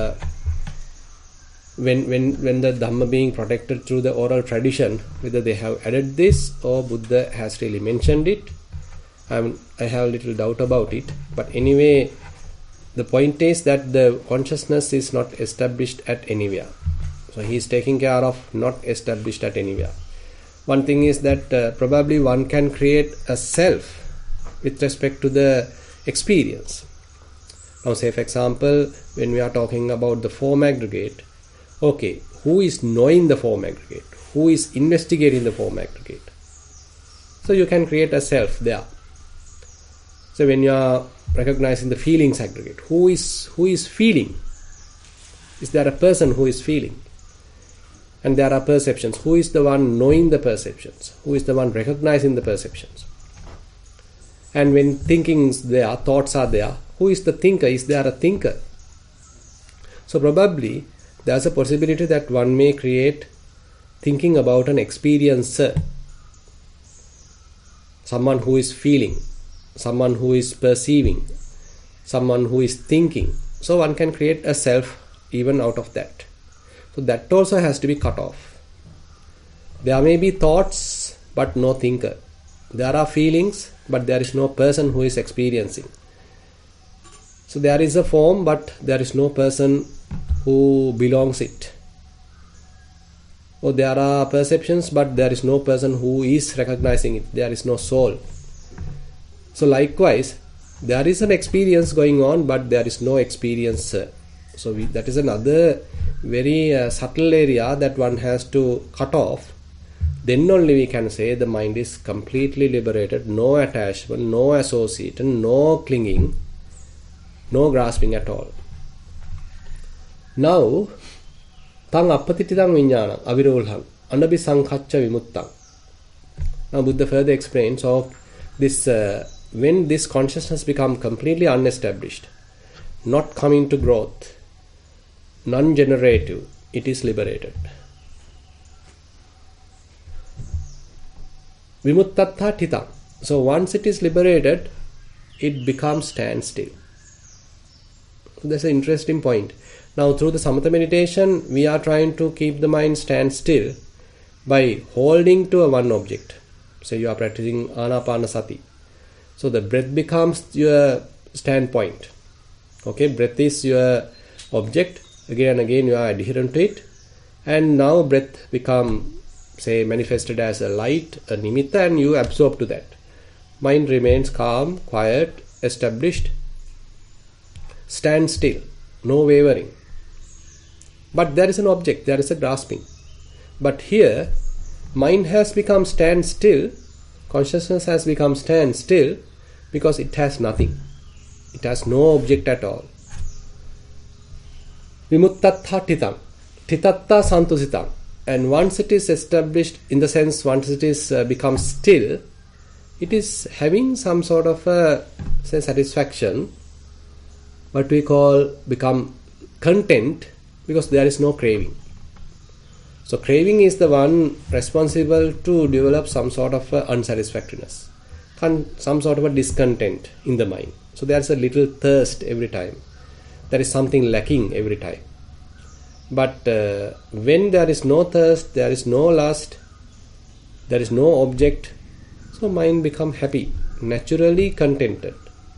when the Dhamma being protected through the oral tradition, whether they have added this or Buddha has really mentioned it. I have a little doubt about it. But anyway, the point is that the consciousness is not established at anywhere. So he is taking care of not established at anywhere. One thing is that probably one can create a self with respect to the experience. Now say for example, when we are talking about the form aggregate, okay, who is knowing the form aggregate? Who is investigating the form aggregate? So you can create a self there. So when you are recognizing the feelings aggregate, who is feeling? Is there a person who is feeling? And there are perceptions. Who is the one knowing the perceptions? Who is the one recognizing the perceptions? And when thinking is there, thoughts are there, who is the thinker? Is there a thinker? So probably there is a possibility that one may create thinking about an experiencer, someone who is feeling, someone who is perceiving, someone who is thinking. So one can create a self even out of that. So that also has to be cut off. There may be thoughts but no thinker. There are feelings but there is no person who is experiencing. So there is a form but there is no person who belongs it. Or there are perceptions but there is no person who is recognizing it. There is no soul. So likewise, there is an experience going on but there is no experiencer. So that is another very subtle area that one has to cut off. Then only we can say the mind is completely liberated, no attachment, no association, no clinging, no grasping at all. Now, Tang appatitidang vijnanam avirolham anabi sankaccha vimuttang. Now Buddha further explains of this when this consciousness becomes completely unestablished, not coming to growth, non-generative, it is liberated. Vimuttattha titang. So once it is liberated, it becomes standstill. That's an interesting point. Now through the samatha meditation, we are trying to keep the mind stand still by holding to a one object. Say you are practicing anapanasati. So the breath becomes your standpoint. Okay, breath is your object. Again and again you are adherent to it. And now breath become, say, manifested as a light, a nimitta, and you absorb to that. Mind remains calm, quiet, established, stand still, no wavering. But there is an object, there is a grasping. But here, mind has become stand still, consciousness has become stand still because it has nothing. It has no object at all. Vimuttattha titang, titatta santusitang. And once it is established, in the sense once it is becomes still, it is having some sort of say satisfaction, what we call become content, because there is no craving. So craving is the one responsible to develop some sort of unsatisfactoriness, some sort of a discontent in the mind. So there is a little thirst every time. There is something lacking every time. But when there is no thirst, there is no lust, there is no object, so mind become happy, naturally contented.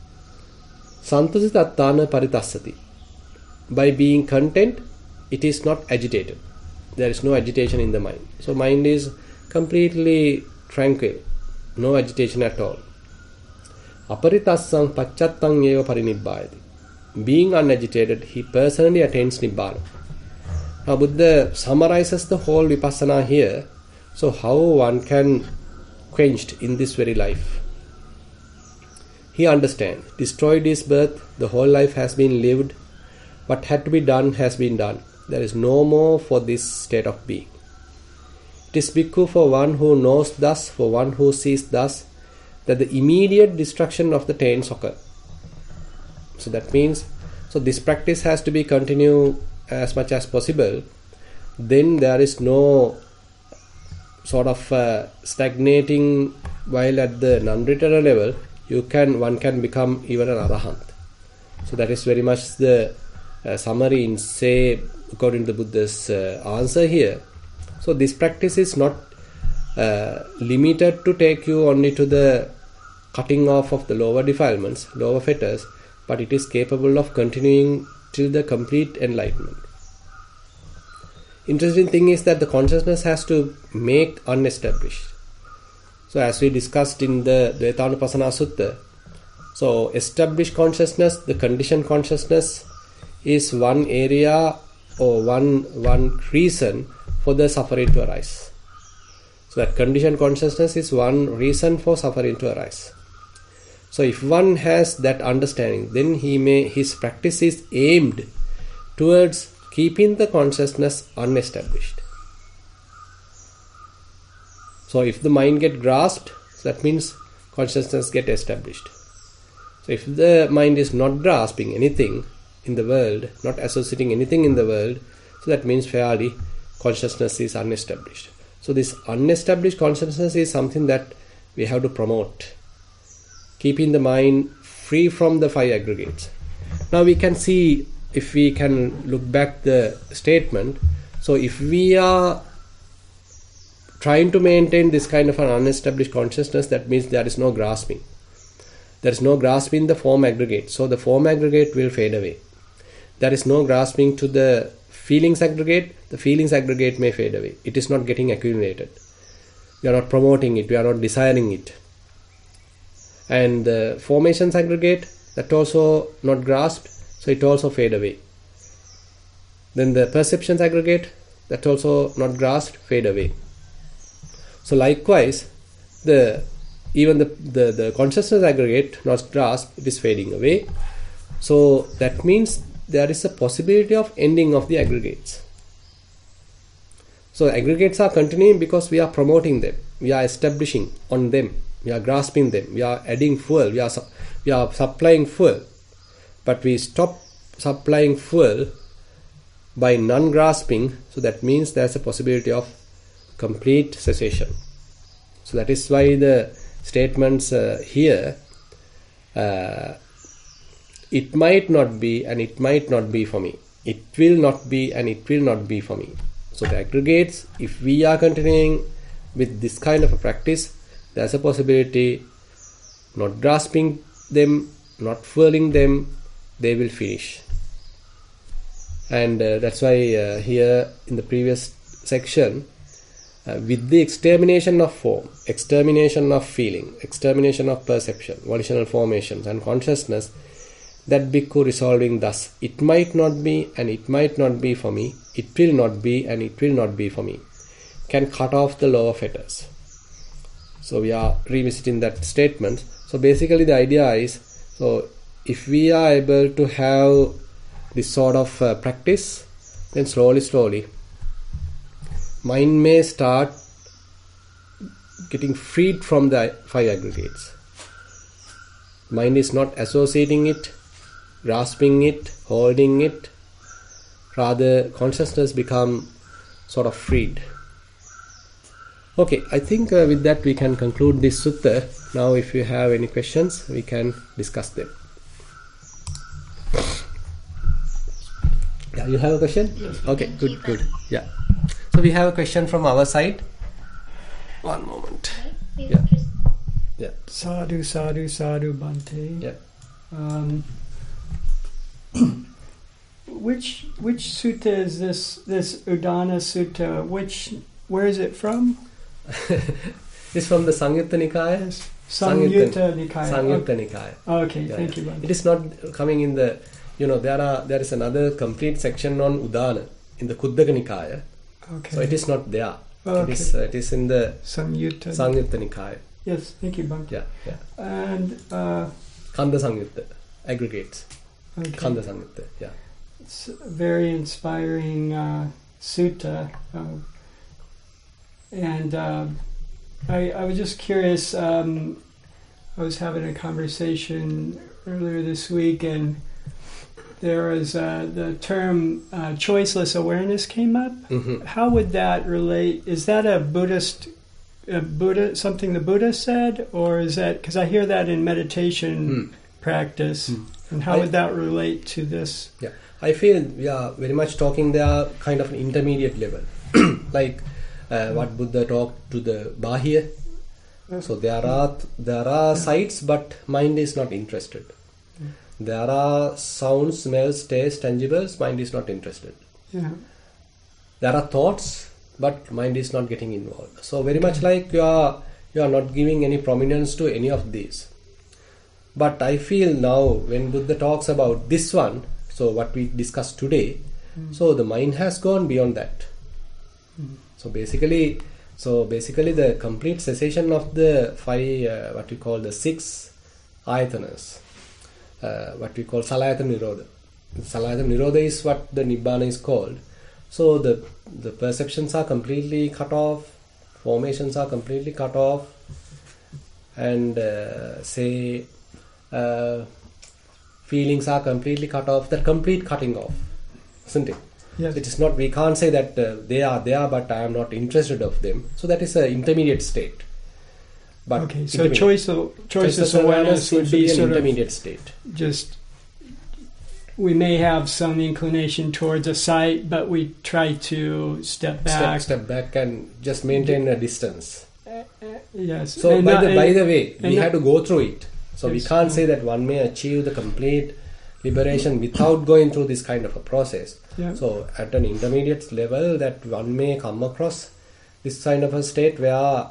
Santusitattana paritassati. By being content, it is not agitated. There is no agitation in the mind. So mind is completely tranquil, no agitation at all. Aparitassang pacchattang eva parinibbayati. Being unagitated, he personally attains Nibbana. Now Buddha summarizes the whole Vipassana here. So how one can quenched in this very life. He understands. Destroyed his birth, the whole life has been lived. What had to be done has been done. There is no more for this state of being. It is bhikkhu for one who knows thus, for one who sees thus, that the immediate destruction of the taints occur. So that means, so this practice has to be continued as much as possible. Then there is no sort of stagnating while at the non-returner level. One can become even an arahant. So that is very much the summary in say according to Buddha's answer here. So this practice is not limited to take you only to the cutting off of the lower defilements, lower fetters, but it is capable of continuing till the complete enlightenment. Interesting thing is that the consciousness has to make unestablished. So as we discussed in the Dvaitanupassana Sutta, so established consciousness, the conditioned consciousness, is one area or one reason for the suffering to arise. So that conditioned consciousness is one reason for suffering to arise. So if one has that understanding, then his practice is aimed towards keeping the consciousness unestablished. So if the mind get grasped, that means consciousness get established. So if the mind is not grasping anything in the world, not associating anything in the world, so that means fairly consciousness is unestablished. So this unestablished consciousness is something that we have to promote, keeping the mind free from the five aggregates. Now we can see, if we can look back the statement, so if we are trying to maintain this kind of an unestablished consciousness, that means there is no grasping. There is no grasping the form aggregate. So the form aggregate will fade away. There is no grasping to the feelings aggregate. The feelings aggregate may fade away. It is not getting accumulated. We are not promoting it. We are not desiring it. And the formations aggregate, that also not grasped. So it also fade away. Then the perceptions aggregate, that also not grasped, fade away. So likewise, even the consciousness aggregate not grasped, it is fading away. So that means there is a possibility of ending of the aggregates. So aggregates are continuing because we are promoting them, we are establishing on them, we are grasping them, we are adding fuel, we are supplying fuel. But we stop supplying fuel by non-grasping, so that means there's a possibility of complete cessation. So that is why the statements here, it might not be and it might not be for me. It will not be and it will not be for me. So the aggregates, if we are continuing with this kind of a practice, there's a possibility not grasping them, not fueling them, they will finish. And that's why here in the previous section, with the extermination of form, extermination of feeling, extermination of perception, volitional formations and consciousness, that bhikkhu resolving thus, it might not be and it might not be for me, it will not be and it will not be for me, can cut off the lower fetters. So we are revisiting that statement. So basically the idea is, so if we are able to have this sort of practice, then slowly mind may start getting freed from the 5 aggregates. Mind is not associating it, grasping it, holding it. Rather, consciousness become sort of freed. Okay, I think with that we can conclude this sutta. Now if you have any questions, we can discuss them. Yeah, you have a question? Yes. Okay, good. Yeah. So we have a question from our side. One moment. Yeah. Yeah. Sadhu, sadhu, sadhu, Bhante. Yeah. Which sutta is this Udana Sutta? Where is it from? It's from the Samyutta Nikaya. Samyutta Nikaya. Samyutta Nikaya. Okay, Yeah, thank yeah. you, Bhante. It is not coming in the, there is another complete section on Udana in the Khuddaka Nikaya. Okay. So it is not there. Okay. It is in the Samyutta. Samyutta Nikaya. Yes, thank you, Bhante. Yeah. And Kanda Samyutta aggregates. okay. Kanda Samyutta. Yeah. It's a very inspiring sutta. And I was just curious. I was having a conversation earlier this week, and there was the term choiceless awareness came up. Mm-hmm. How would that relate? Is that a Buddha something the Buddha said, or is that, because I hear that in meditation practice, and how would that relate to this? Yeah, I feel we are very much talking there kind of an intermediate level, like what Buddha talked to the Bahya. So there are sights, but mind is not interested. There are sounds, smells, taste, tangibles, mind is not interested. Yeah. There are thoughts, but mind is not getting involved. So very much like you are not giving any prominence to any of these. But I feel now when Buddha talks about this one, so what we discussed today, so the mind has gone beyond that. So basically the complete cessation of the 5, what we call the 6 ayatanas, what we call Salayatana Nirodha. Salayatana Nirodha is what the Nibbana is called. So the perceptions are completely cut off, formations are completely cut off, and feelings are completely cut off. The complete cutting off, isn't it? Yes. It is not. We can't say that they are there, but I am not interested of them. So that is an intermediate state. But okay, so choiceless awareness would be an sort intermediate state. Just, we may have some inclination towards a sight, but we try to step back. Step back and just maintain a distance. Yes. So And by the way, we and have to go through it. So we Yes. can't say that one may achieve the complete liberation without going through this kind of a process. Yeah. So at an intermediate level, that one may come across this kind of a state where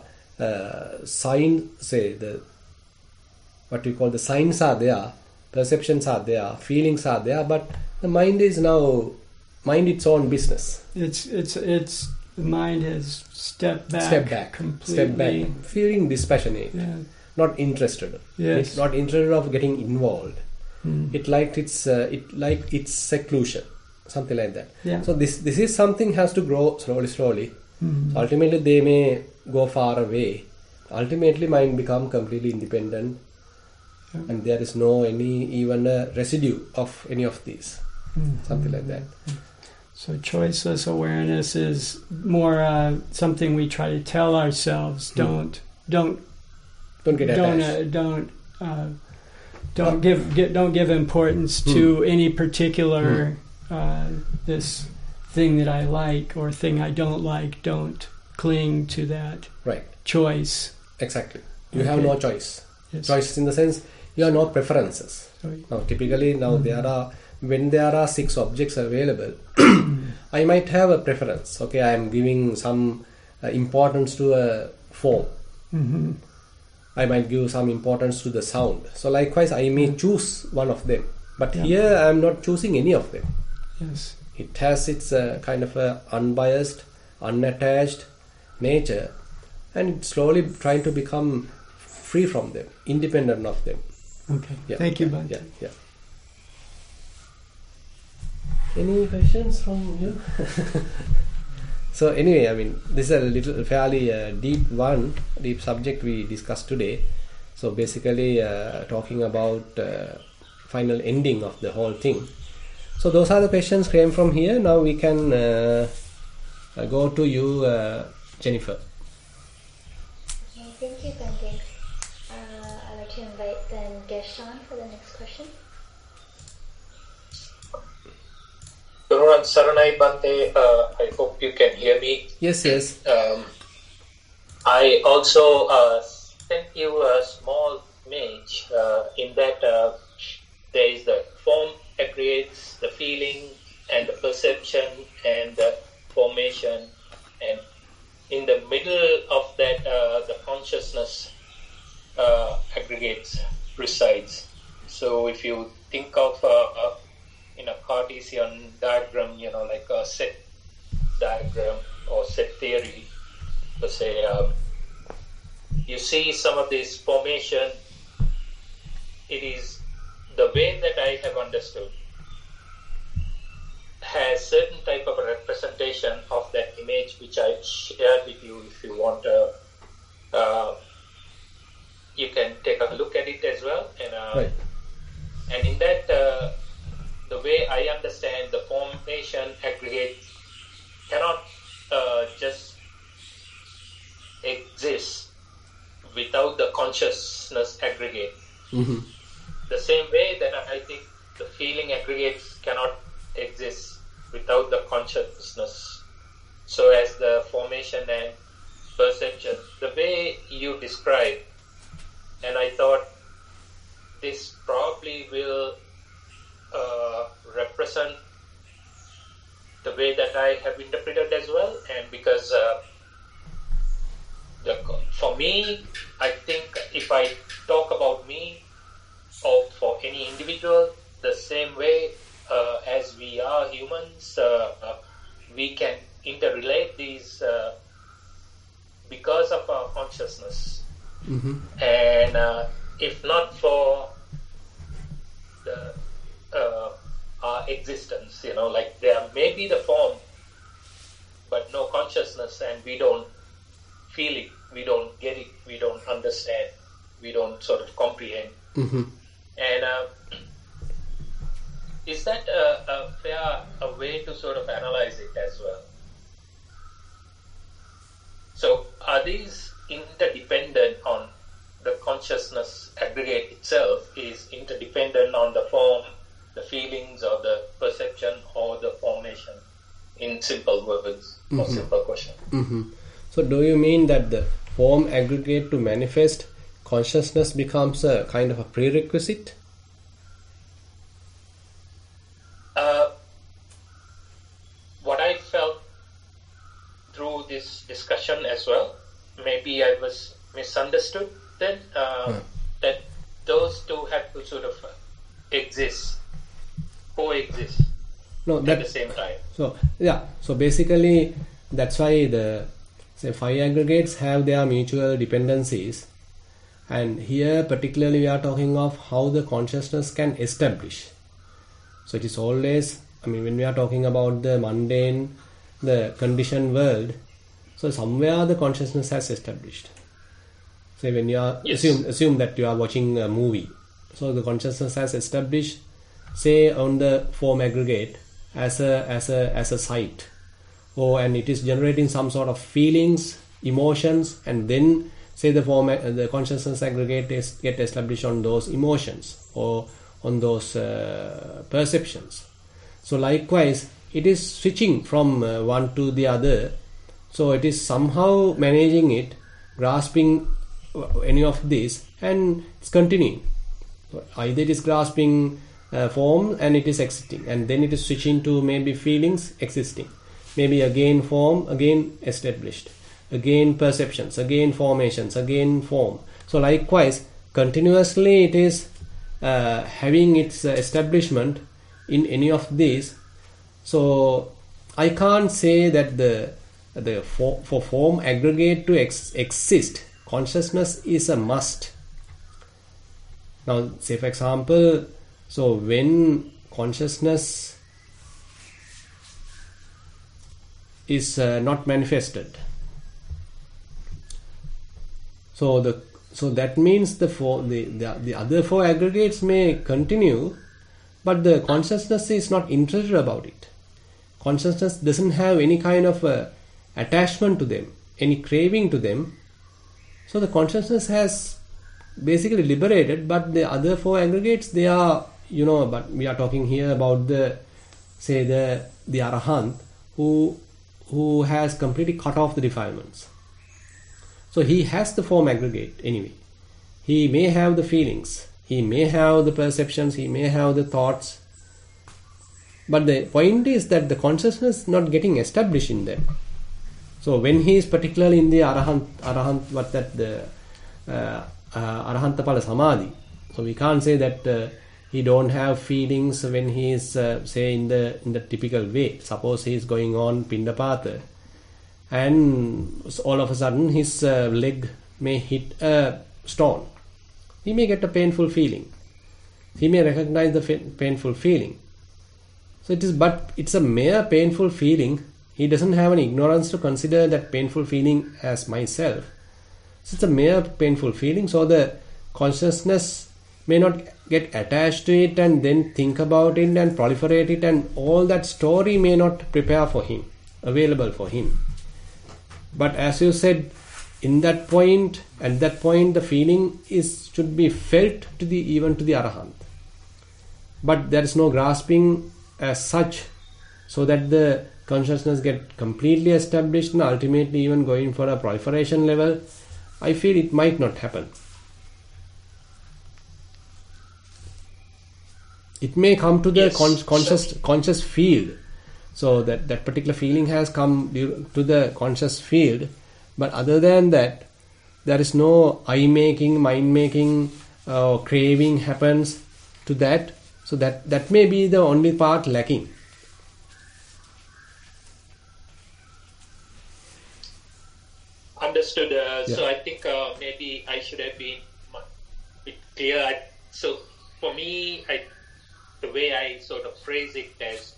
what we call the signs are there, perceptions are there, feelings are there, but the mind is now its own business. It's the mind has stepped back completely. Feeling dispassionate, Yeah. not interested. Yes. It's not interested of getting involved. Mm. It liked its seclusion, something like that. Yeah. So this is something has to grow slowly. So ultimately, they may go far away. Ultimately, mind become completely independent, and there is no even a residue of any of these, something like that. So choiceless awareness is more something we try to tell ourselves. Don't get attached. Don't give importance to any particular this thing that I like or thing I don't like. Don't cling to that choice. Exactly. You have no choice. Yes. Choice in the sense you have no preferences. Now typically when there are 6 objects available, I might have a preference. Okay, I am giving some importance to a form. I might give some importance to the sound. So likewise, I may choose one of them. But here I am not choosing any of them. Yes. It has its kind of a unbiased, unattached nature, and it's slowly trying to become free from them, independent of them. Okay. Thank you, Bhante. Yeah. Any questions from you? So anyway, I mean, this is a fairly deep subject we discussed today. So basically talking about final ending of the whole thing. So those are the questions came from here. Now we can go to you, Jennifer. Thank you, Bhante. I'd like to invite then Geshan for the next question. Gururan Saranai Bhante, I hope you can hear me. Yes. I also sent you a small image in that there is the form aggregates, the feeling and the perception and the formation, and in the middle of that the consciousness aggregates resides. So if you think of in a Cartesian diagram, like a set diagram or set theory, let's say you see some of this formation. It is the way that I have understood has certain type of a representation of that image which I shared with you. If you want you can take a look at it as well, and in that the way I understand the formation aggregate cannot just exist without the consciousness aggregate. The same way that I think the feeling aggregates cannot exist without the consciousness. So as the formation and perception, the way you describe, and I thought this probably will represent the way that I have interpreted as well, and because for me, I think if I talk about me or for any individual, the same way as we are humans, we can interrelate these because of our consciousness. And if not for the our existence, like there may be the form, but no consciousness, and we don't feel it, we don't get it, we don't understand, we don't sort of comprehend. And is that a fair way to sort of analyze it as well? So are these interdependent on the consciousness aggregate itself is interdependent on the form, the feelings or the perception or the formation, in simple words or simple question? So do you mean that the form aggregate to manifest consciousness becomes a kind of a prerequisite? What I felt through this discussion as well, maybe I was misunderstood then, that those two have to sort of coexist at the same time. So basically that's why the 5 aggregates have their mutual dependencies, and here particularly we are talking of how the consciousness can establish. So it is always, when we are talking about the mundane, the conditioned world, So somewhere the consciousness has established. Say when you are Yes. assume that you are watching a movie, so the consciousness has established, say on the form aggregate as a site, and it is generating some sort of feelings, emotions, and then say the consciousness aggregate get established on those emotions or on those perceptions. So likewise, it is switching from one to the other. So it is somehow managing it, grasping any of this, and it's continuing. So either it is grasping form and it is exiting, and then it is switching to maybe feelings, existing, maybe again form, again established, again perceptions, again formations, again form. So likewise, continuously it is having its establishment in any of these. So I can't say that for form aggregate to exist, consciousness is a must. Now, say for example, so when consciousness is not manifested, so that means the other four aggregates may continue, but the consciousness is not interested about it. Consciousness doesn't have any kind of attachment to them, any craving to them. So the consciousness has basically liberated, but the other four aggregates, they are, but we are talking here about the Arahant who has completely cut off the defilements. So he has the form aggregate anyway. He may have the feelings, he may have the perceptions, he may have the thoughts, but the point is that the consciousness is not getting established in them. So when he is particularly in the Arahant, what that the Arahantapala Samadhi, so we can't say that he don't have feelings when he is say in the typical way. Suppose he is going on Pindapata, and all of a sudden his leg may hit a stone. He may get a painful feeling. He may recognize the painful feeling. So it's a mere painful feeling. He doesn't have any ignorance to consider that painful feeling as myself. So it's a mere painful feeling. So the consciousness may not get attached to it and then think about it and proliferate it, and all that story may not prepare for him, available for him. But as you said, at that point, the feeling should be felt even to the Arahant. But there is no grasping as such, so that the consciousness get completely established and ultimately even going for a proliferation level. I feel it might not happen. It may come to the conscious field. So that particular feeling has come to the conscious field, but other than that, there is no I-making, mind-making, craving happens to that. So that may be the only part lacking. Understood. So I think maybe I should have been a bit clear. So for me, the way I sort of phrase it as,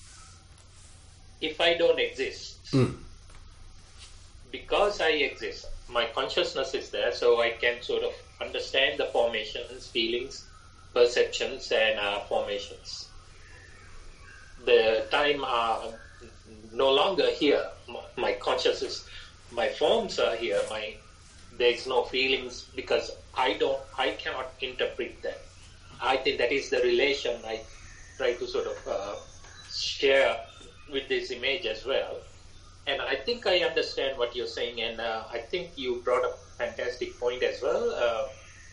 if I don't exist, because I exist, my consciousness is there, so I can sort of understand the formations, feelings, perceptions, and formations. The time are no longer here. My consciousness, my forms are here. There's no feelings because I cannot interpret them. I think that is the relation I try to sort of share with this image as well. And I think I understand what you're saying, and I think you brought up a fantastic point as well.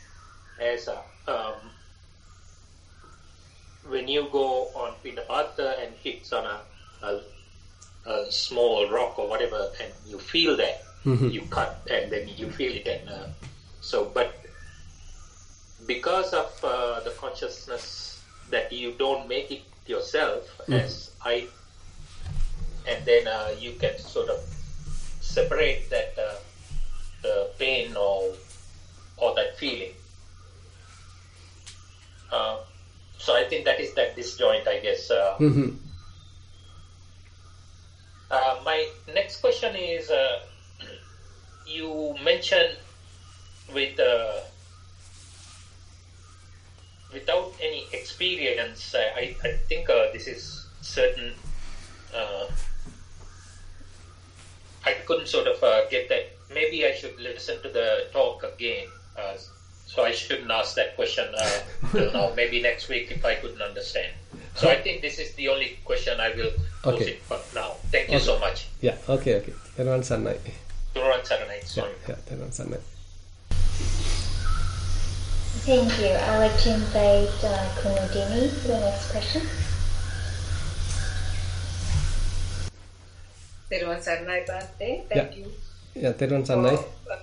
When you go on Pindapata and hits on a small rock or whatever, and you feel that, you cut and then you feel it, and but because of the consciousness that you don't make it yourself as I, and then you can sort of separate that the pain or that feeling. So I think that is that disjoint, I guess. My next question is you mentioned without any experience, I think this is certain. I couldn't sort of get that. Maybe I should listen to the talk again. So I shouldn't ask that question till now. Maybe next week if I couldn't understand. So I think this is the only question I will pose it for now. Thank you so much. Yeah, okay. Teruvan Saranai. Teruvan Saranai, sorry. Yeah, Teruvan Saranai. Thank you. I'd like to invite Kunudini for the next question. Teruvan Saranai Bhante, thank you. Yeah, Teruvan Saranai.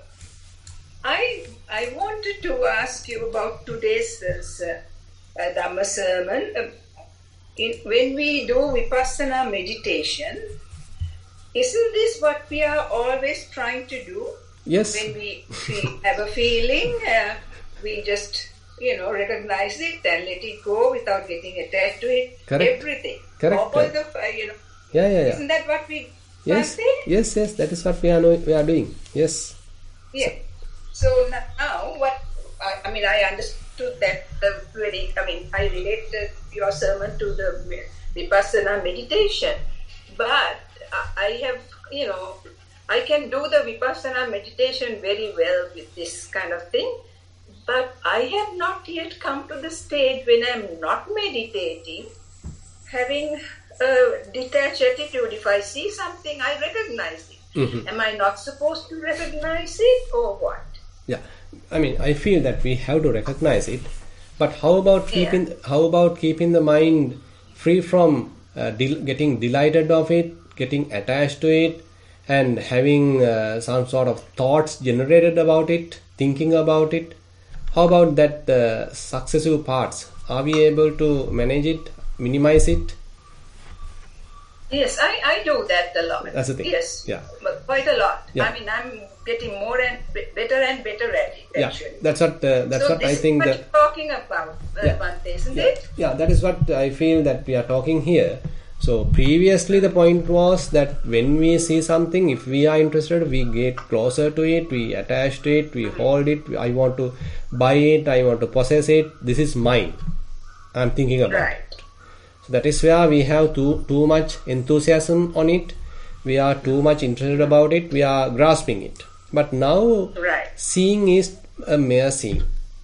I wanted to ask you about today's Dhamma sermon. When we do Vipassana meditation, isn't this what we are always trying to do? Yes. When we have a feeling, we just, recognize it and let it go without getting attached to it. Correct. Everything. Correct. All the, Yeah. Isn't that what we Yes. say? Yes. That is what we are doing. Yes. Yeah. So now, I understood that I related your sermon to the Vipassana meditation, but I have, I can do the Vipassana meditation very well with this kind of thing, but I have not yet come to the stage when I'm not meditating, having a detached attitude. If I see something, I recognize it. Mm-hmm. Am I not supposed to recognize it or what? Yeah, I feel that we have to recognize it, but how about keeping the mind free from getting delighted of it, getting attached to it, and having some sort of thoughts generated about it, thinking about it? How about that successive parts? Are we able to manage it, minimize it? Yes, I do that a lot. That's the thing. Yes, yeah, quite a lot. Yeah. I'm getting more and better at it. Actually. Yeah, that's what I think. What you're talking about, Bhante, isn't it? Yeah, that is what I feel that we are talking here. So previously the point was that when we see something, if we are interested, we get closer to it, we attach to it, we hold it. I want to buy it, I want to possess it. This is mine. I'm thinking about right. it. So that is where we have too much enthusiasm on it. We are too much interested about it. We are grasping it. But now, seeing is a mere seeing.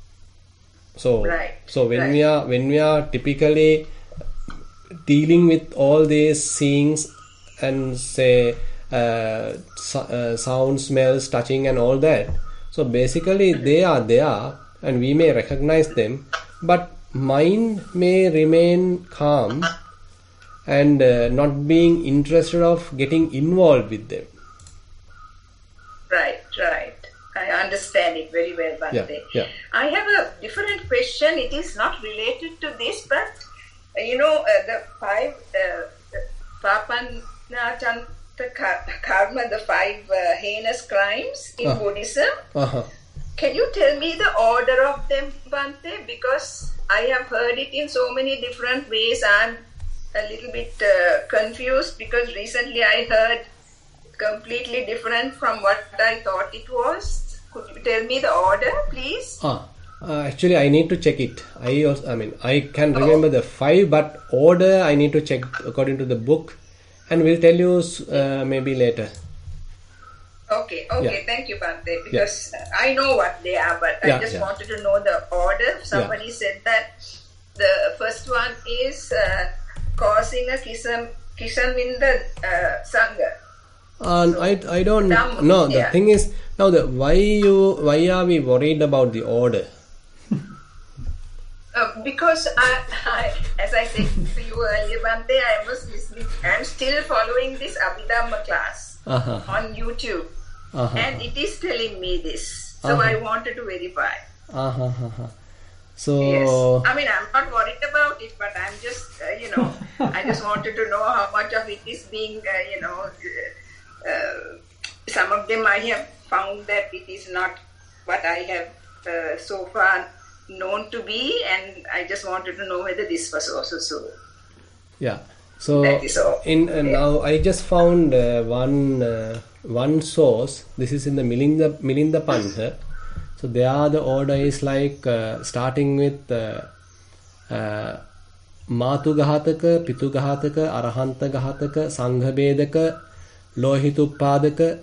So, when we are typically dealing with all these seeings and say sound, smells, touching, and all that. So basically, they are there, and we may recognize them, but mind may remain calm and not being interested of getting involved with them. Right. I understand it very well, Bhante. Yeah. I have a different question. It is not related to this, but the five Papanachanta karma, the five heinous crimes in Buddhism. Uh-huh. Can you tell me the order of them, Bhante? Because I have heard it in so many different ways. I'm a little bit confused because recently I heard completely different from what I thought it was. Could you tell me the order, please? Actually, I need to check it. I can remember the five, but order I need to check according to the book, and we'll tell you maybe later. Okay, thank you, Bhante, because I know what they are, but I just wanted to know the order. Somebody said that the first one is causing a kisam in the Sangha. I don't know. The thing is, now why are we worried about the order? Because I, as I said to you earlier, Bhante, I was listening. I'm still following this Abhidhamma class on YouTube, and it is telling me this. So I wanted to verify. So yes, I'm not worried about it, but I'm just, I just wanted to know how much of it is being, some of them I have found that it is not what I have so far known to be, and I just wanted to know whether this was also so. Yeah. So that is all. Now I just found one source. This is in the Milinda Pantha. So there the order is like starting with Matu Gahataka, Pitu Gahataka, Arahanta Gahataka, Sangha Bedaka, Lohituppadaka.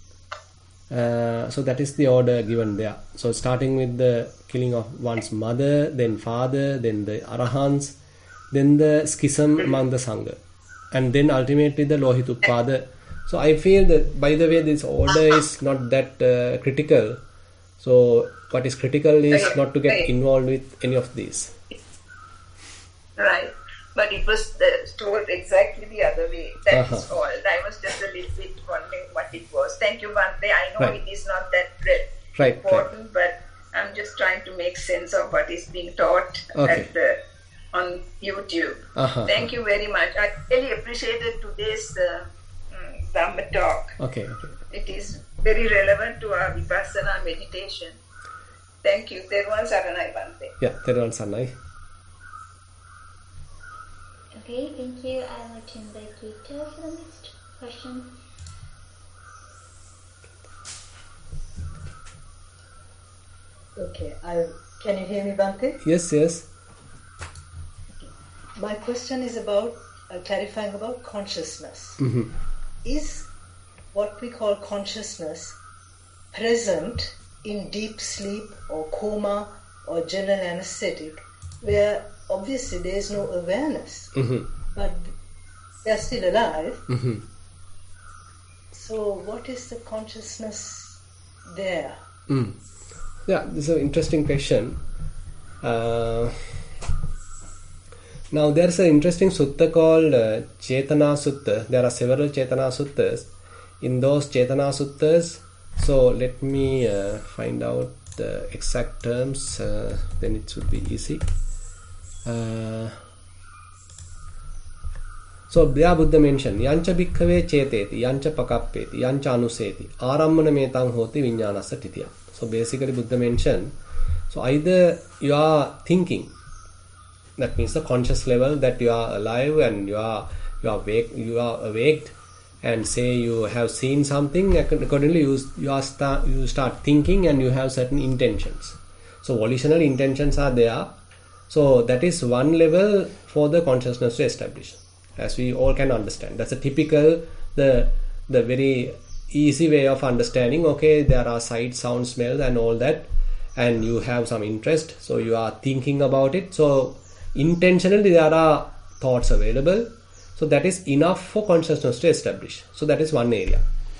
So that is the order given there. So starting with the killing of one's mother, then father, then the Arahants, then the schism among the Sangha, and then ultimately the Lohituppada. So I feel that, by the way, this order is not that critical. So what is critical is not to get involved with any of these. Right. But it was told exactly the other way. That's all. I was just a little bit wondering what it was. Thank you, Bhante. I know it is not that important, but I'm just trying to make sense of what is being taught on YouTube. Thank you very much. I really appreciated today's Dhamma talk. Okay. It is very relevant to our Vipassana meditation. Thank you. Therwan Saranai, Bhante. Yeah, Therwan Saranai. Okay, thank you. I'd like to invite Gita for the next question. Okay, can you hear me, Bhante? Yes. My question is about clarifying about consciousness. Mm-hmm. Is what we call consciousness present in deep sleep or coma or general anesthetic, where obviously there is no awareness, but they are still alive? So what is the consciousness there? Yeah, this is an interesting question. Now there's an interesting sutta called Chetana Sutta. There are several Chetana Suttas. In those Chetana Suttas, so let me find out the exact terms, then it should be easy. So there Buddha mentioned Yancha bhikkhave cheteti, Yancha pakappeti, Yancha anuseti, Arammana metang hoti viññānassa titiya. So basically Buddha mentioned, so either you are thinking, that means the conscious level that you are alive and you are awake, and say you have seen something, accordingly you start thinking and you have certain intentions. So volitional intentions are there. So that is one level for the consciousness to establish, as we all can understand. That's a typical, the very easy way of understanding. Okay, there are sight, sound, smell and all that, and you have some interest, so you are thinking about it. So intentionally there are thoughts available. So that is enough for consciousness to establish. So that is one area.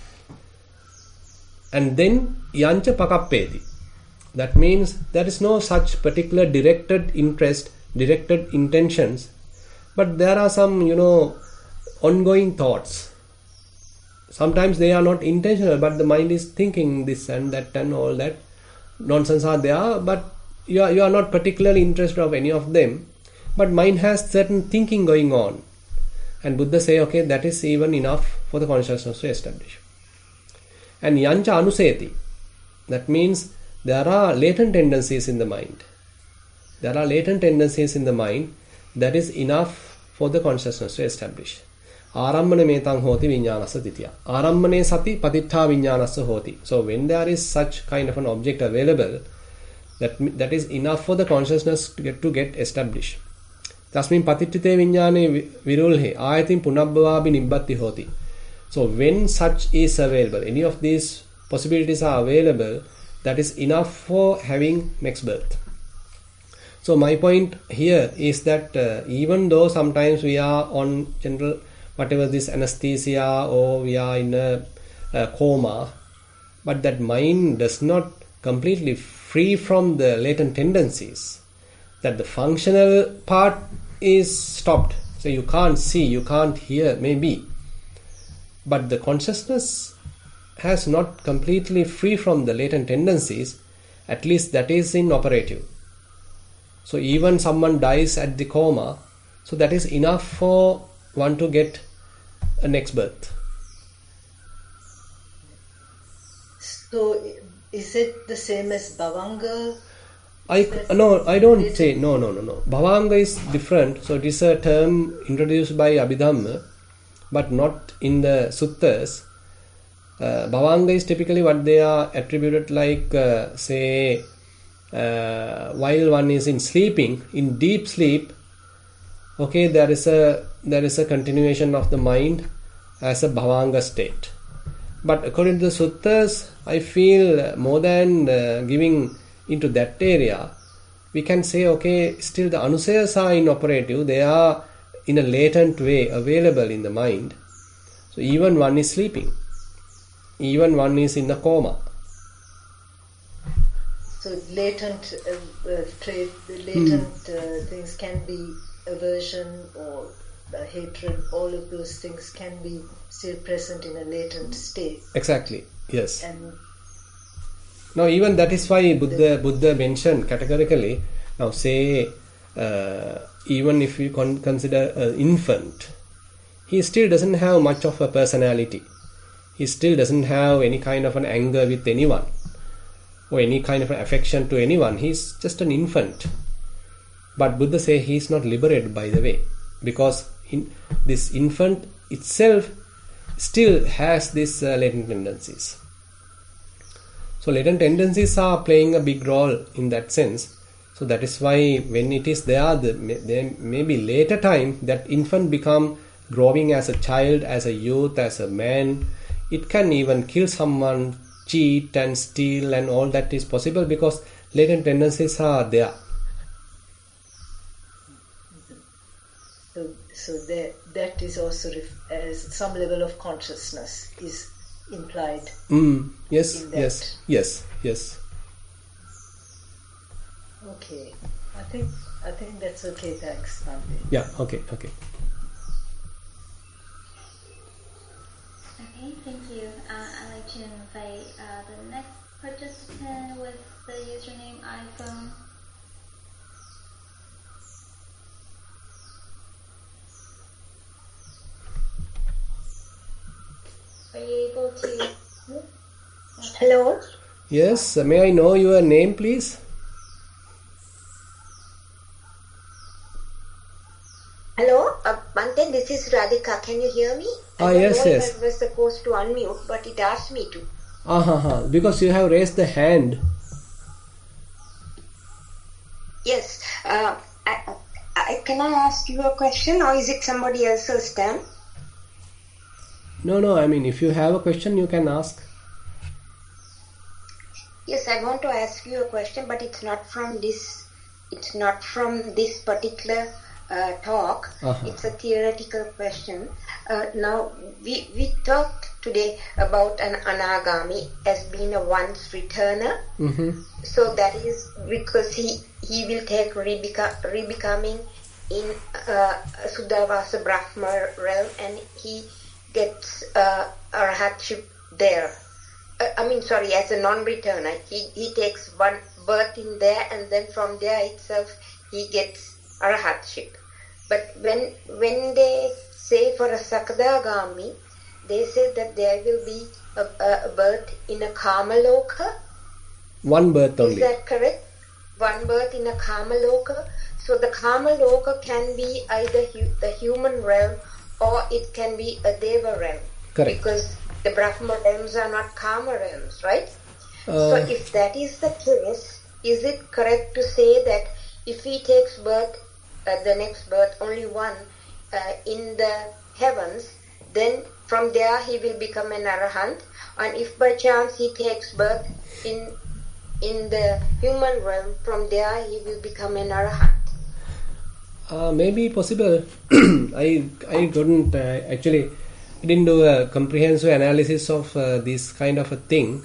And then yancha pakappeti. That means there is no such particular directed interest, directed intentions, but there are some, ongoing thoughts. Sometimes they are not intentional, but the mind is thinking this and that and all that. Nonsense are there, but you are not particularly interested of any of them. But mind has certain thinking going on. And Buddha say, okay, that is even enough for the consciousness to establish. And yancha anuseti. That means there are latent tendencies in the mind. There are latent tendencies in the mind that is enough for the consciousness to establish. Arammana metang hoti viññānassa titiya. Arammane sati patittha viññānassa hoti. So when there is such kind of an object available, that is enough for the consciousness to get established. Tasmin patittite viññāne virulhe āyatin punabbhavābi nibbatti hoti. So when such is available, any of these possibilities are available, that is enough for having next birth. So my point here is that even though sometimes we are on general, whatever this anesthesia, or we are in a coma, but that mind does not completely free from the latent tendencies, that the functional part is stopped. So you can't see, you can't hear, maybe, but the consciousness has not completely free from the latent tendencies, at least that is in operative. So even someone dies at the coma, so that is enough for one to get a next birth. So is it the same as Bhavanga? I don't say no. Bhavanga is different. So it is a term introduced by Abhidhamma, but not in the suttas. Bhavanga is typically what they are attributed like, say, while one is in deep sleep. Okay, there is a continuation of the mind as a bhavanga state. But according to the suttas, I feel more than giving into that area, we can say, okay, still the anusayas are inoperative. They are in a latent way available in the mind. So even one is sleeping, even one is in a coma. So latent things can be aversion or hatred. All of those things can be still present in a latent state. Exactly. Yes. And now even that is why Buddha mentioned categorically. Now say even if you consider an infant, he still doesn't have much of a personality. He still doesn't have any kind of an anger with anyone or any kind of an affection to anyone. He's just an infant. But Buddha say he is not liberated, by the way, because this infant itself still has these latent tendencies. So latent tendencies are playing a big role in that sense. So that is why when it is there may be later time that infant become growing as a child, as a youth, as a man. It can even kill someone, cheat and steal, and all that is possible because latent tendencies are there. So that is also as some level of consciousness is implied. Yes, in that. Yes. Okay, I think that's okay. Thanks, Nandi. Yeah. Okay. Okay, thank you. I'd like to invite the next participant with the username iPhone. Are you able to? Hello. Yes. May I know your name, please? Hello, Bante, this is Radhika. Can you hear me? I don't know if I was supposed to unmute, but it asked me to. Because you have raised the hand. Yes. Can I ask you a question, or is it somebody else's turn? No. I mean, if you have a question, you can ask. Yes, I want to ask you a question, but it's not from this. It's not from this particular talk. It's a theoretical question. Now we talked today about an anagami as being a once returner. So that is because he will take rebecoming in Suddhavasa Brahma realm, and he gets arhatship there. As a non-returner, he takes one birth in there, and then from there itself he gets arhatship. But when they say for a Sakadagami, they say that there will be a birth in a Kamaloka. One birth only. Is that correct? One birth in a Kamaloka. So the Kamaloka can be either the human realm or it can be a Deva realm. Correct. Because the Brahma realms are not Kama realms, right? So if that is the case, is it correct to say that if he takes birth, the next birth, only one, in the heavens, then from there he will become an Arahant, and if by chance he takes birth in the human realm, from there he will become an Arahant? Maybe possible. I couldn't actually. I didn't do a comprehensive analysis of this kind of a thing.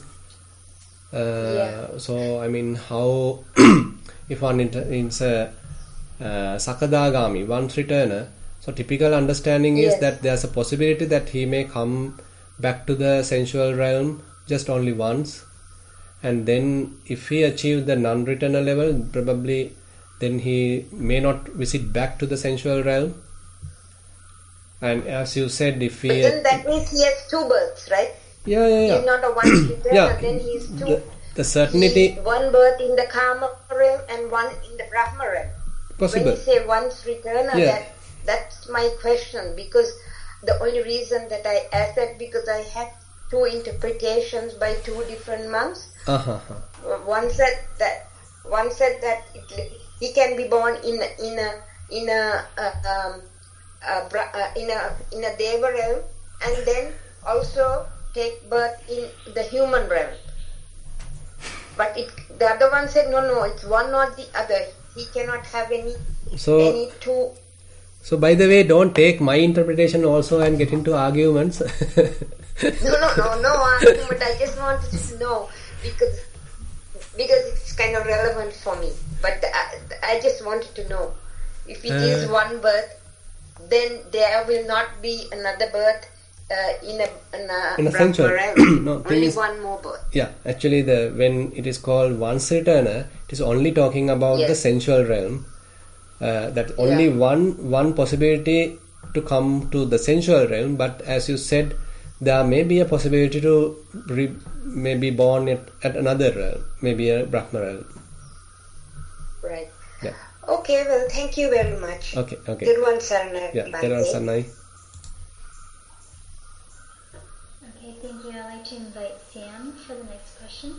So I mean, how if one is a Sakadagami, once returner, so typical understanding is that there's a possibility that he may come back to the sensual realm just only once, and then if he achieves the non-returner level, probably then he may not visit back to the sensual realm. And as you said, if he... But then that means he has two births, right? Yeah. He's not a one returner, then he's two. The certainty. One birth in the Kama realm and one in the Brahma realm. Possible. When you say once returner, that's my question, because the only reason that I asked that because I had two interpretations by two different monks. One said that he can be born in a Deva realm and then also take birth in the human realm. But the other one said no, it's one or the other. He cannot have any two. So by the way, don't take my interpretation also and get into arguments. No argument. I just wanted to know because it's kind of relevant for me. But I just wanted to know if it is one birth, then there will not be another birth in a sensual realm. No, only one more birth. Yeah, actually, when it is called once returner, it is only talking about the sensual realm. That only one possibility to come to the sensual realm, but as you said, there may be a possibility to maybe born at another realm, maybe a Brahma realm. Right. Yeah. Okay, well, thank you very much. Okay. Thiruvan Saranai. Yeah, Thiruvan Saranai. Okay, thank you. I'd like to invite Sam for the next question.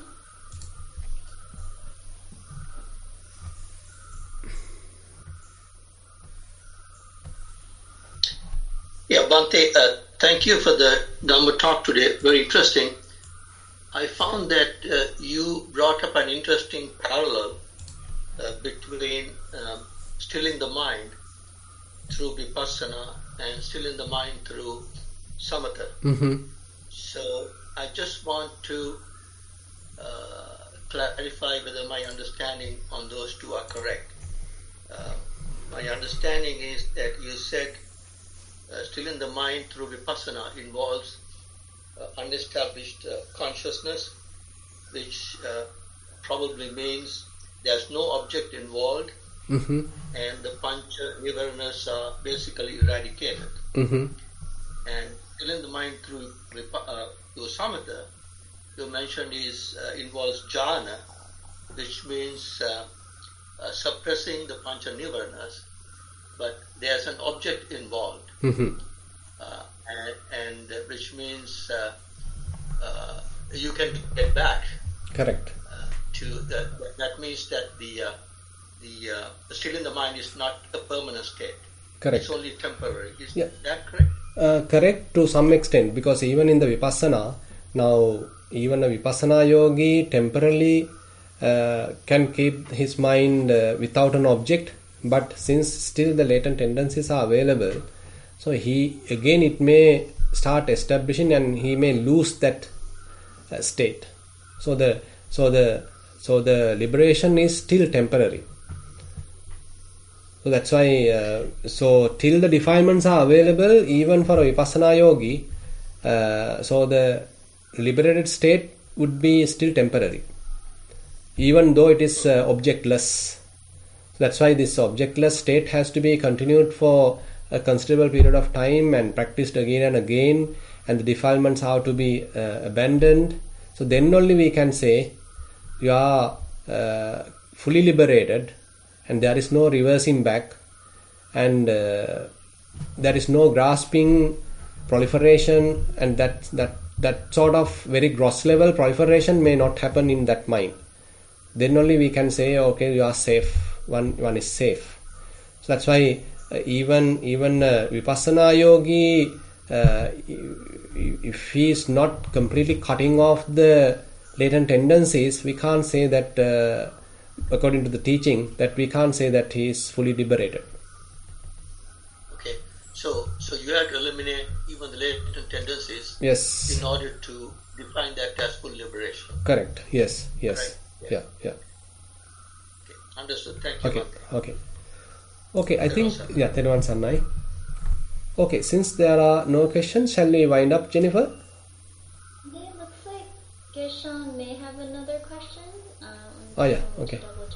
Yeah, Bhante, thank you for the Dhamma talk today. Very interesting. I found that you brought up an interesting parallel between stilling the mind through vipassana and stilling the mind through samatha. Mm-hmm. So I just want to clarify whether my understanding on those two are correct. My understanding is that you said stilling the mind through vipassana involves unestablished consciousness, which probably means there's no object involved, and the pancha nivaranas are basically eradicated. And stilling the mind through samatha, you mentioned, involves jhana, which means suppressing the pancha nivaranas, but there's an object involved, and which means you can get back. Correct. That means that the state in the mind is not a permanent state. Correct. It's only temporary. Is that correct? Correct to some extent, because even in the vipassana, now even a vipassana yogi temporarily can keep his mind without an object, but since still the latent tendencies are available, so it may start establishing and he may lose that state. So the liberation is still temporary. So that's why till the defilements are available, even for a vipassana yogi, so the liberated state would be still temporary, even though it is objectless. That's why this objectless state has to be continued for a considerable period of time and practiced again and again, and the defilements have to be abandoned. So then only we can say you are fully liberated, and there is no reversing back, and there is no grasping, proliferation, and that sort of very gross level proliferation may not happen in that mind. Then only we can say, okay, you are safe. One is safe. So that's why even vipassana yogi, if he is not completely cutting off the latent tendencies, we can't say that, according to the teaching, that we can't say that he is fully liberated. Okay, so you have to eliminate even the latent tendencies, yes, in order to define that as full liberation. Correct. Yes. Right? Yeah. Okay. Understood. Thank you. Okay. I think Thiruvan Saranai. Okay, since there are no questions, shall we wind up, Jennifer? Yeah, looks like Gershon may have another question. Okay.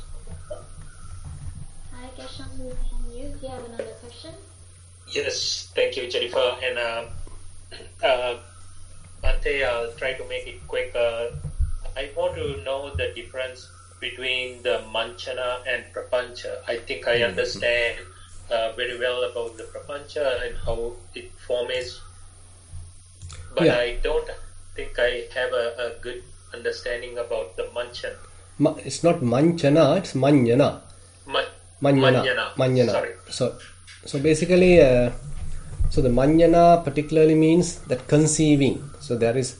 Hi, Gershon, do you have another question? Yes, thank you, Jennifer. And Bhante, I'll try to make it quick. I want to know the difference between the Manchana and Prapancha. I think I understand very well about the Prapancha and how it forms, but I don't think I have a good understanding about the Manchana. It's not Manchana, it's Manjana. Manjana. Sorry. So basically, so the Manjana particularly means that conceiving. So there is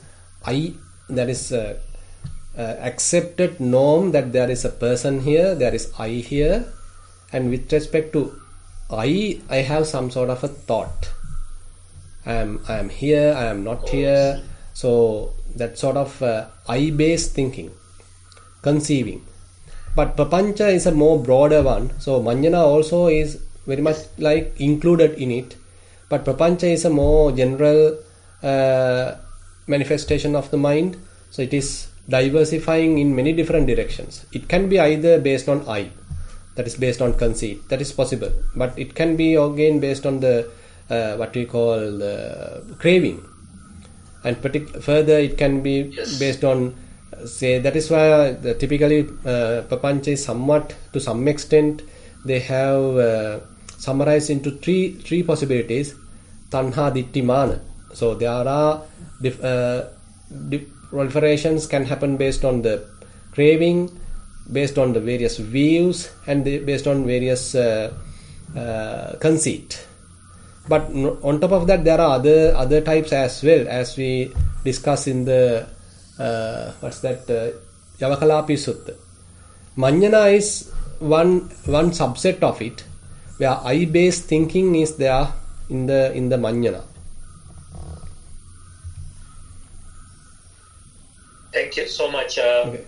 accepted norm that there is a person here, there is I here, and with respect to I have some sort of a thought. I am here, I am not here. So that sort of I-based thinking, conceiving. But Prapancha is a more broader one. So Manjana also is very much like included in it. But Prapancha is a more general manifestation of the mind. So it is diversifying in many different directions. It can be either based on I, that is based on conceit, that is possible. But it can be again based on the what we call the craving. And further it can be based on, say, that is why typically Prapancha is somewhat, to some extent, they have summarized into three possibilities. Tanha, Ditti, Mana. So there are proliferations can happen based on the craving, based on the various views, and based on various conceit. But on top of that, there are other types as well, as we discuss in the Yavakalapi Sutta. Manjana is one subset of it, where I-based thinking is there in the Manjana. Thank you so much. Okay.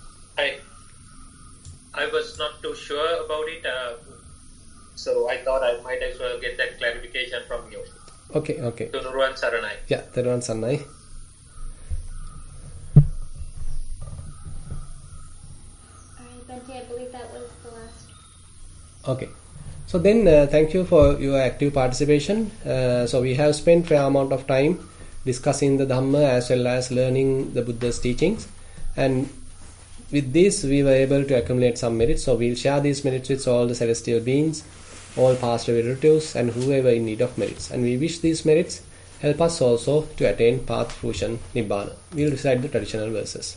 I was not too sure about it, so I thought I might as well get that clarification from you. Okay. Thunuruwan Saranai. Yeah, Thunuruwan Saranai. Alright, Bhante, I believe that was the last. Okay. So then, thank you for your active participation. So we have spent fair amount of time discussing the Dhamma as well as learning the Buddha's teachings, and with this we were able to accumulate some merits. So we'll share these merits with all the celestial beings, all past relatives, and whoever in need of merits. And we wish these merits help us also to attain path fruition Nibbana. We'll recite the traditional verses.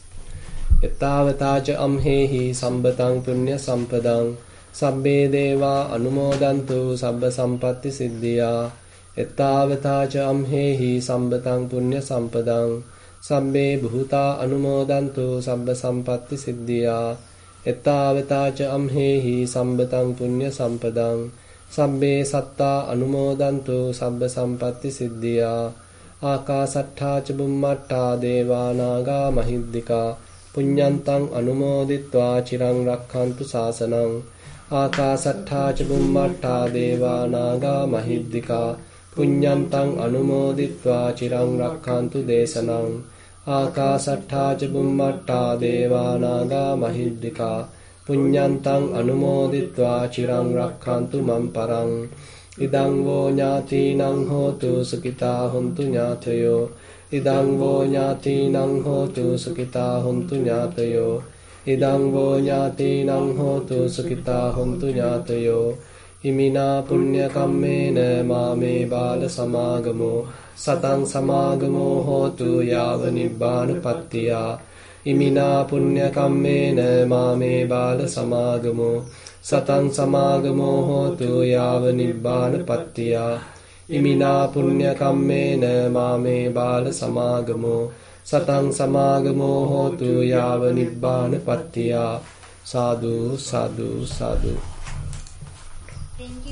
Yattavataca amhehi sambatang punya sampadang sabbe deva anumodantu sabba sampatti siddhya. Yattavataca amhehi sambatang punya sampadang sabbe bhuta anumodantu sabba sampatti siddhya. Yattavataca amhehi sambatang punya sampadang sabbe satta anumodantu sabba sampatti siddhya. Akasattha ca bummatta deva naga mahiddhika punyantang anumoditva chirang rakkhantu sasanang. Akasattha ca bummatta deva naga mahiddhika punyantang anumoditva chirang rakkhantu desanang. Akasattha ca bummatta deva naga mahiddhika punyantang anumoditva chirang rakkhantu mamparang. Idang vo ñātīnaṃ hotu sukitā hontu ñātayo. Idang vo ñātīnaṃ hotu sukitā hontu ñātayo. Idang vo ñātīnaṃ hotu sukitā hontu ñātayo. Imina punya kammena māme bāla samāgamo satang samāgamo hotu yāva nibbāna pattiyā. Imina punya kammena māme bāla samāgamo satang samāgamo hotu yāva nibbāna pattiyā. Imina punya kammena māme bāla samāgamo satang samāgamo hotu yāva nibbāna pattiyā. Sadhu, sadhu, sadhu. Thank you.